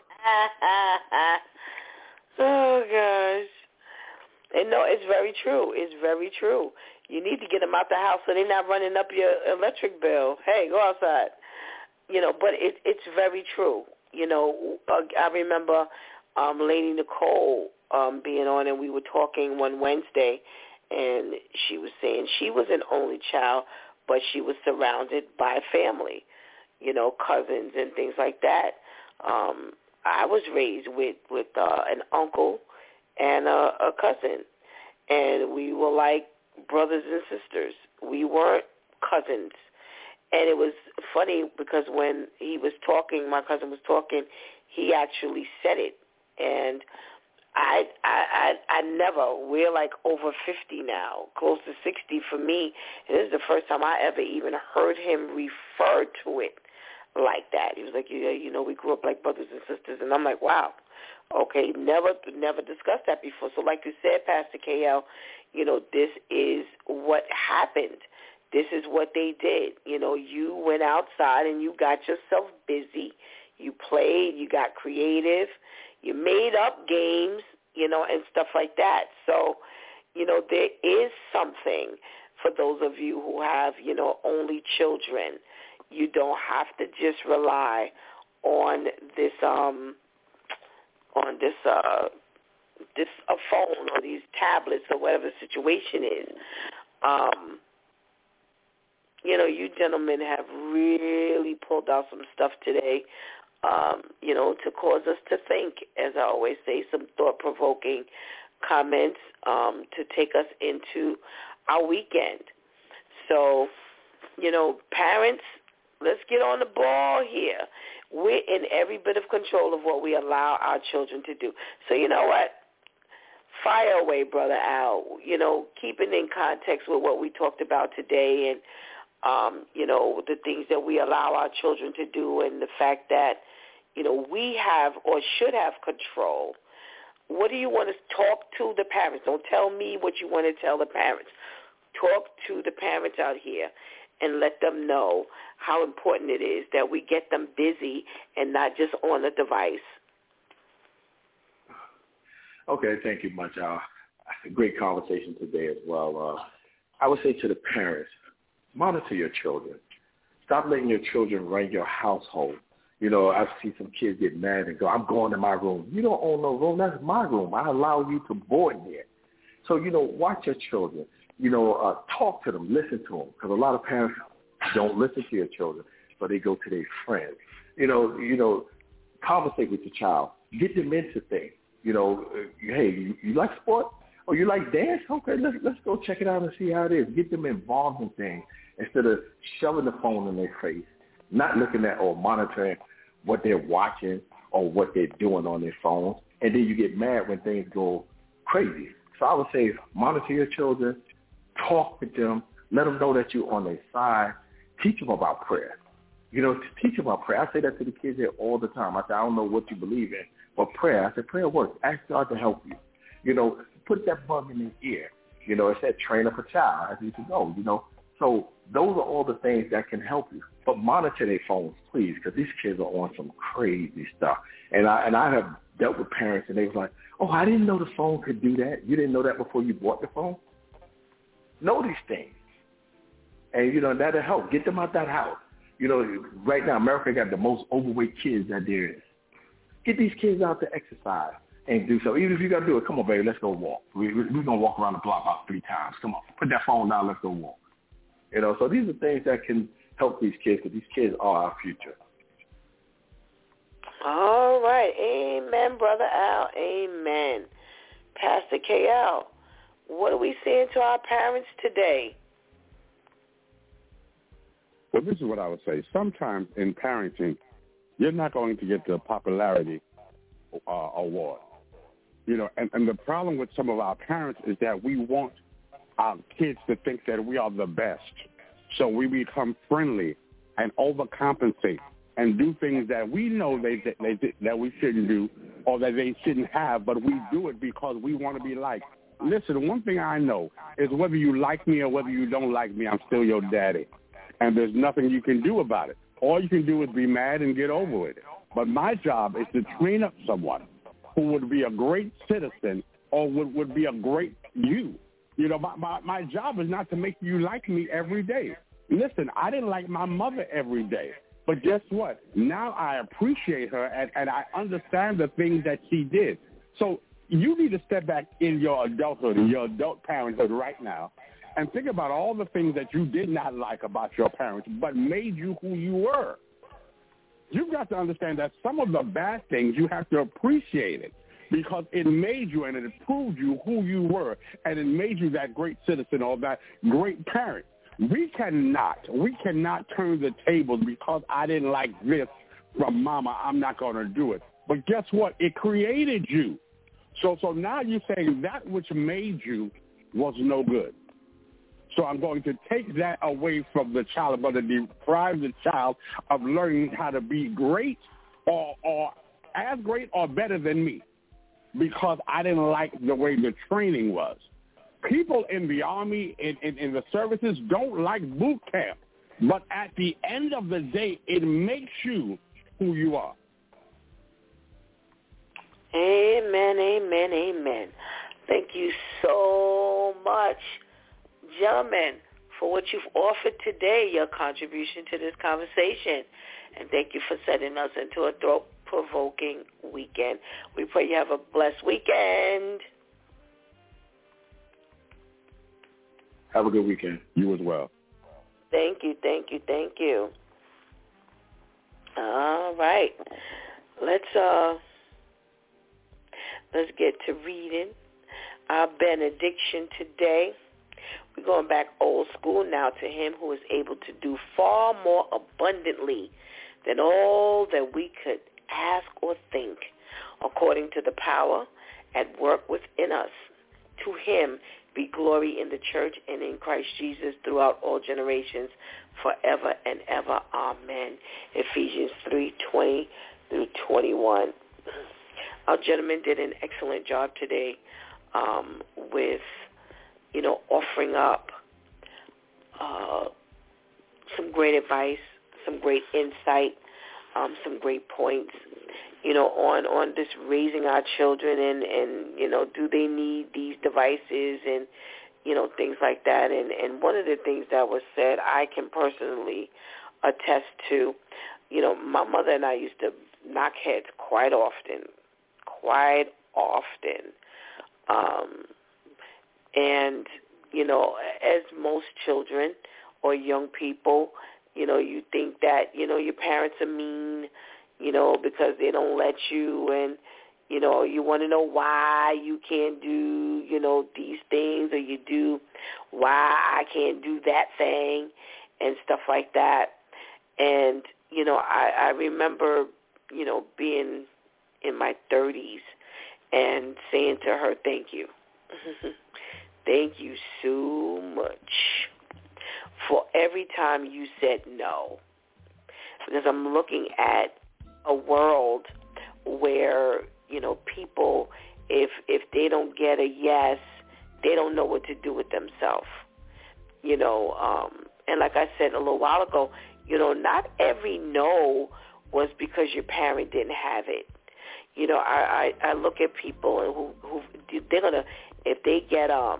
Oh, gosh. And no, it's very true. It's very true. You need to get them out the house so they're not running up your electric bill. Hey, go outside. But it's very true. I remember Lady Nicole being on, and we were talking one Wednesday, and she was saying she was an only child, but she was surrounded by family, cousins and things like that. I was raised with an uncle and a cousin, and we were like brothers and sisters. We weren't cousins. And it was funny because when he was talking, my cousin was talking, he actually said it. And I never, we're like over 50 now, close to 60 for me. And this is the first time I ever even heard him refer to it like that. He was like, we grew up like brothers and sisters. And I'm like, wow. Okay, never discussed that before. So like you said, Pastor KL, this is what happened. This is what they did. You went outside and you got yourself busy. You played, you got creative, you made up games, and stuff like that. So, there is something for those of you who have, only children. You don't have to just rely on this a phone or these tablets or whatever the situation is. You gentlemen have really pulled out some stuff today. to cause us to think, as I always say, some thought-provoking comments to take us into our weekend. So, parents, let's get on the ball here. We're in every bit of control of what we allow our children to do. So you know what? Fire away, Brother Al. Keeping in context with what we talked about today and, the things that we allow our children to do and the fact that, we have or should have control. What do you want to talk to the parents? Don't tell me what you want to tell the parents. Talk to the parents out here and let them know how important it is that we get them busy and not just on a device. Okay, thank you much, Al. Great conversation today as well. I would say to the parents, monitor your children. Stop letting your children run your household. I see some kids get mad and go, I'm going to my room. You don't own no room. That's my room. I allow you to board there. So, watch your children. Talk to them, listen to them, because a lot of parents don't listen to your children, so they go to their friends. Conversate with your child. Get them into things. Hey, you like sport? Or you like dance? Okay, let's go check it out and see how it is. Get them involved in things instead of shoving the phone in their face, not looking at or monitoring what they're watching or what they're doing on their phones. And then you get mad when things go crazy. So I would say monitor your children, talk with them, let them know that you're on their side, teach them about prayer. Teach them about prayer. I say that to the kids here all the time. I say, I don't know what you believe in, but prayer. I say, prayer works. Ask God to help you. Put that bug in their ear. It's that train up a child as you to go, So those are all the things that can help you. But monitor their phones, please, because these kids are on some crazy stuff. And I have dealt with parents, and they was like, oh, I didn't know the phone could do that. You didn't know that before you bought the phone? Know these things. And, that'll help. Get them out that house. Right now, America got the most overweight kids that there is. Get these kids out to exercise and do so. Even if you got to do it, come on, baby, let's go walk. We're going to walk around the block about 3 times. Come on, put that phone down, let's go walk. So these are things that can help these kids, because these kids are our future. All right. Amen, Brother Al. Amen. Pastor KL, what are we saying to our parents today? Well, this is what I would say. Sometimes in parenting, you're not going to get the popularity award. And the problem with some of our parents is that we want our kids to think that we are the best. So we become friendly and overcompensate and do things that we know that we shouldn't do or that they shouldn't have, but we do it because we want to be liked. Listen, one thing I know is whether you like me or whether you don't like me, I'm still your daddy. And there's nothing you can do about it. All you can do is be mad and get over it. But my job is to train up someone who would be a great citizen or would be a great you. My job is not to make you like me every day. Listen, I didn't like my mother every day. But guess what? Now I appreciate her and I understand the things that she did. So you need to step back in your adulthood, in your adult parenthood right now, and think about all the things that you did not like about your parents but made you who you were. You've got to understand that some of the bad things, you have to appreciate it because it made you and it proved you who you were, and it made you that great citizen or that great parent. We cannot turn the tables because I didn't like this from Mama. I'm not going to do it. But guess what? It created you. So now you're saying that which made you was no good. So I'm going to take that away from the child. I'm going to deprive the child of learning how to be great or as great or better than me because I didn't like the way the training was. People in the Army, in the services, don't like boot camp. But at the end of the day, it makes you who you are. Amen, amen, amen. Thank you so much, gentlemen, for what you've offered today, your contribution to this conversation. And thank you for setting us into a thought-provoking weekend. We pray you have a blessed weekend. Have a good weekend. You as well. Thank you, thank you, thank you. All right. Let's get to reading our benediction today. We're going back old school now to him who is able to do far more abundantly than all that we could ask or think, according to the power at work within us. To him be glory in the church and in Christ Jesus throughout all generations, forever and ever. Amen. Ephesians 3:20 through 21. Our gentleman did an excellent job today with, offering up some great advice, some great insight, some great points, on this raising our children and do they need these devices and, things like that. And one of the things that was said, I can personally attest to, my mother and I used to knock heads quite often. And, as most children or young people, you think that, your parents are mean, because they don't let you, and, you want to know why you can't do, these things, or you do why I can't do that thing and stuff like that. And, I remember, being in my 30s and saying to her, thank you. Thank you so much for every time you said no. Because I'm looking at a world where, people, if they don't get a yes, they don't know what to do with themselves. And like I said a little while ago, not every no was because your parent didn't have it. I look at people who they're gonna, if they get a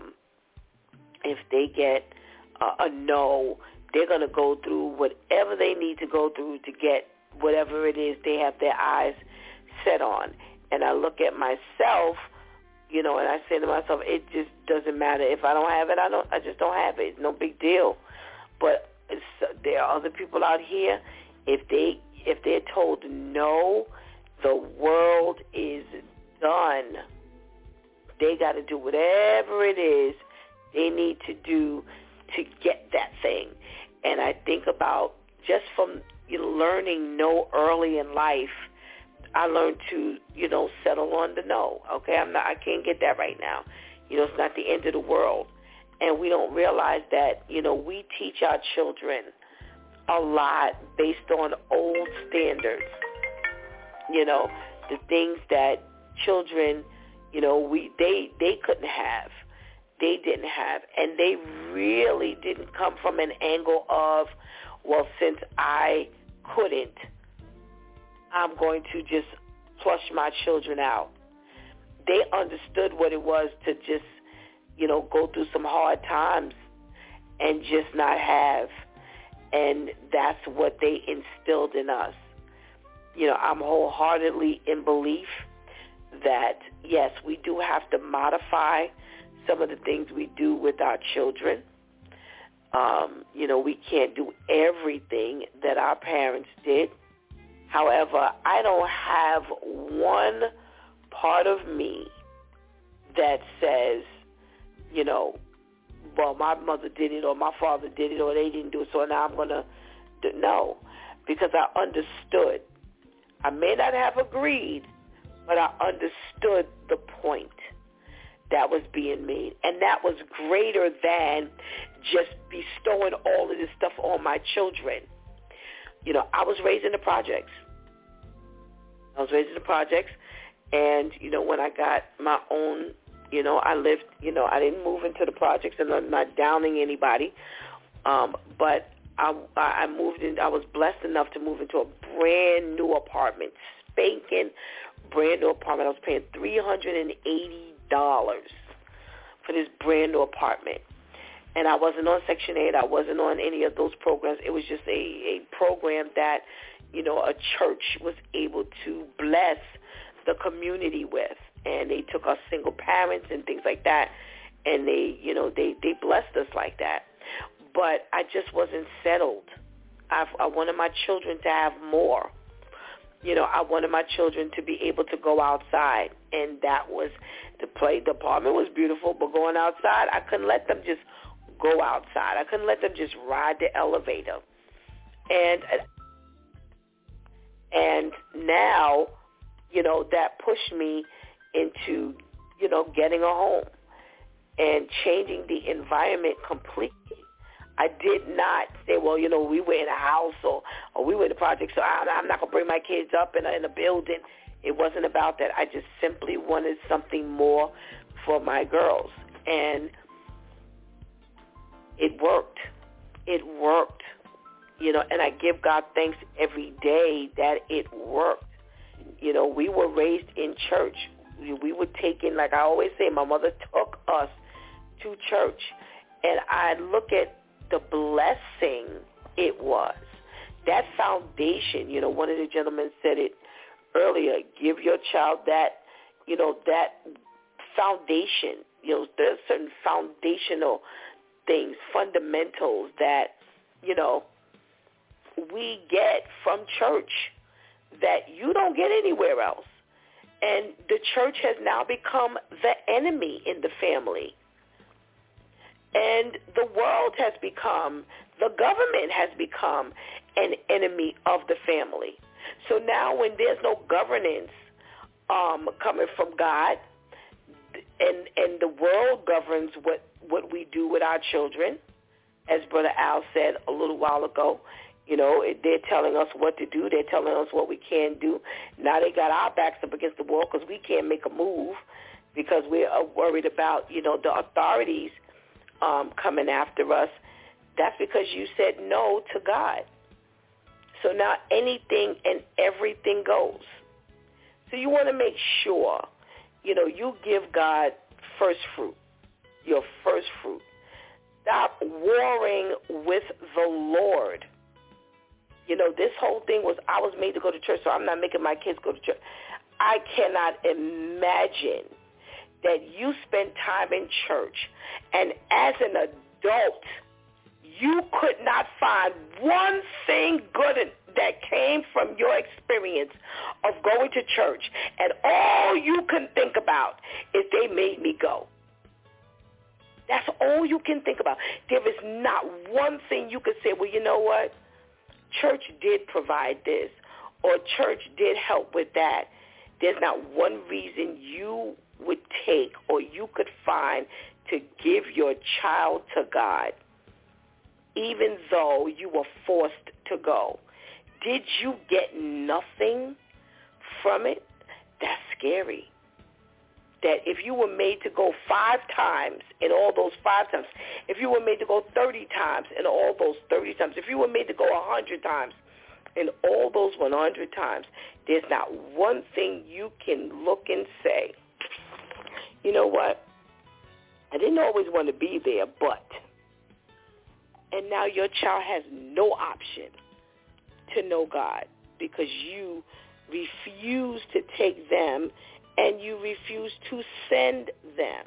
no, they're gonna go through whatever they need to go through to get whatever it is they have their eyes set on. And I look at myself, and I say to myself, it just doesn't matter. If I don't have it, I just don't have it. It's no big deal. But there are other people out here, if they're told no, the world is done. They got to do whatever it is they need to do to get that thing. And I think about just from learning no early in life, I learned to, settle on the no. Okay, I can't get that right now. It's not the end of the world. And we don't realize that, we teach our children a lot based on old standards. The things that children, they couldn't have. They didn't have. And they really didn't come from an angle of, well, since I couldn't, I'm going to just flush my children out. They understood what it was to just, go through some hard times and just not have. And that's what they instilled in us. I'm wholeheartedly in belief that, yes, we do have to modify some of the things we do with our children. We can't do everything that our parents did. However, I don't have one part of me that says, well, my mother did it or my father did it or they didn't do it, so now I'm going to do. No, because I understood. I may not have agreed, but I understood the point that was being made. And that was greater than just bestowing all of this stuff on my children. I was raised in the projects. And, when I got my own, I lived, I didn't move into the projects, and I'm not downing anybody. But I moved in, I was blessed enough to move into a brand new apartment, spanking brand new apartment. I was paying $380 for this brand new apartment. And I wasn't on Section 8. I wasn't on any of those programs. It was just a program that, a church was able to bless the community with. And they took us single parents and things like that. And they blessed us like that. But I just wasn't settled. I wanted my children to have more. I wanted my children to be able to go outside, and that was the play. The apartment was beautiful, but going outside, I couldn't let them just go outside. I couldn't let them just ride the elevator. And now, that pushed me into, getting a home and changing the environment completely. I did not say, well, we were in a house or we were in a project, so I'm not going to bring my kids up in a building. It wasn't about that. I just simply wanted something more for my girls. And it worked. It worked. And I give God thanks every day that it worked. We were raised in church. We were taken, like I always say, my mother took us to church. And I look at the blessing it was. That foundation, one of the gentlemen said it earlier, give your child that, that foundation. There's certain foundational things, fundamentals that, we get from church that you don't get anywhere else. And the church has now become the enemy in the family. And the world has become, the government has become an enemy of the family. So now when there's no governance coming from God, and the world governs what we do with our children, as Brother Al said a little while ago, they're telling us what to do. They're telling us what we can do. Now they got our backs up against the wall because we can't make a move because we're worried about, the authorities coming after us. That's because you said no to God. So now anything and everything goes. So you want to make sure, you give God first fruit, your first fruit. Stop warring with the Lord. This whole thing was I was made to go to church, so I'm not making my kids go to church. I cannot imagine that you spend time in church, and as an adult, you could not find one thing good that came from your experience of going to church, and all you can think about is they made me go. That's all you can think about. There is not one thing you could say, well, you know what? Church did provide this, or church did help with that. There's not one reason you would take or you could find to give your child to God, even though you were forced to go. Did you get nothing from it? That's scary. That if you were made to go 5 times in all those 5 times, if you were made to go 30 times in all those 30 times, if you were made to go 100 times in all those 100 times, there's not one thing you can look and say, you know what, I didn't always want to be there, but, and now your child has no option to know God because you refuse to take them and you refuse to send them.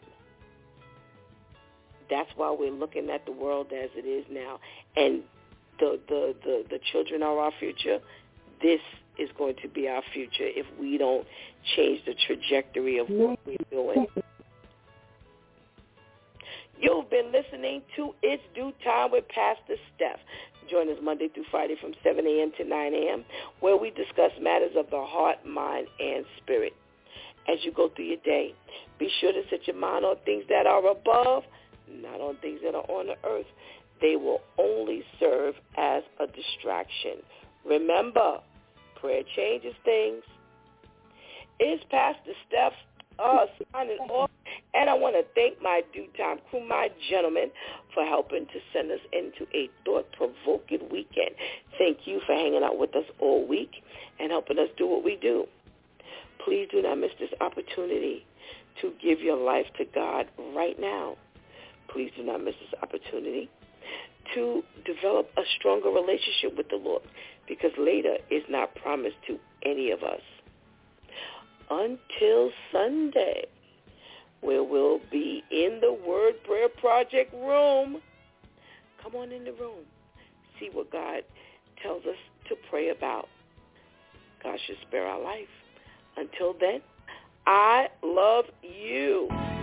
That's why we're looking at the world as it is now. And the children are our future. This is going to be our future if we don't change the trajectory of what we're doing. You've been listening to It's Due Time with Pastor Steph. Join us Monday through Friday from 7 a.m. to 9 a.m., where we discuss matters of the heart, mind, and spirit. As you go through your day, be sure to set your mind on things that are above, not on things that are on the earth. They will only serve as a distraction. Remember, prayer changes things. It's Pastor Steph signing off, and I want to thank my Due Time crew, my gentlemen, for helping to send us into a thought-provoking weekend. Thank you for hanging out with us all week and helping us do what we do. Please do not miss this opportunity to give your life to God right now. Please do not miss this opportunity to develop a stronger relationship with the Lord, because later is not promised to any of us. Until Sunday, where we'll be in the Word Prayer Project room. Come on in the room. See what God tells us to pray about. God should spare our life. Until then, I love you.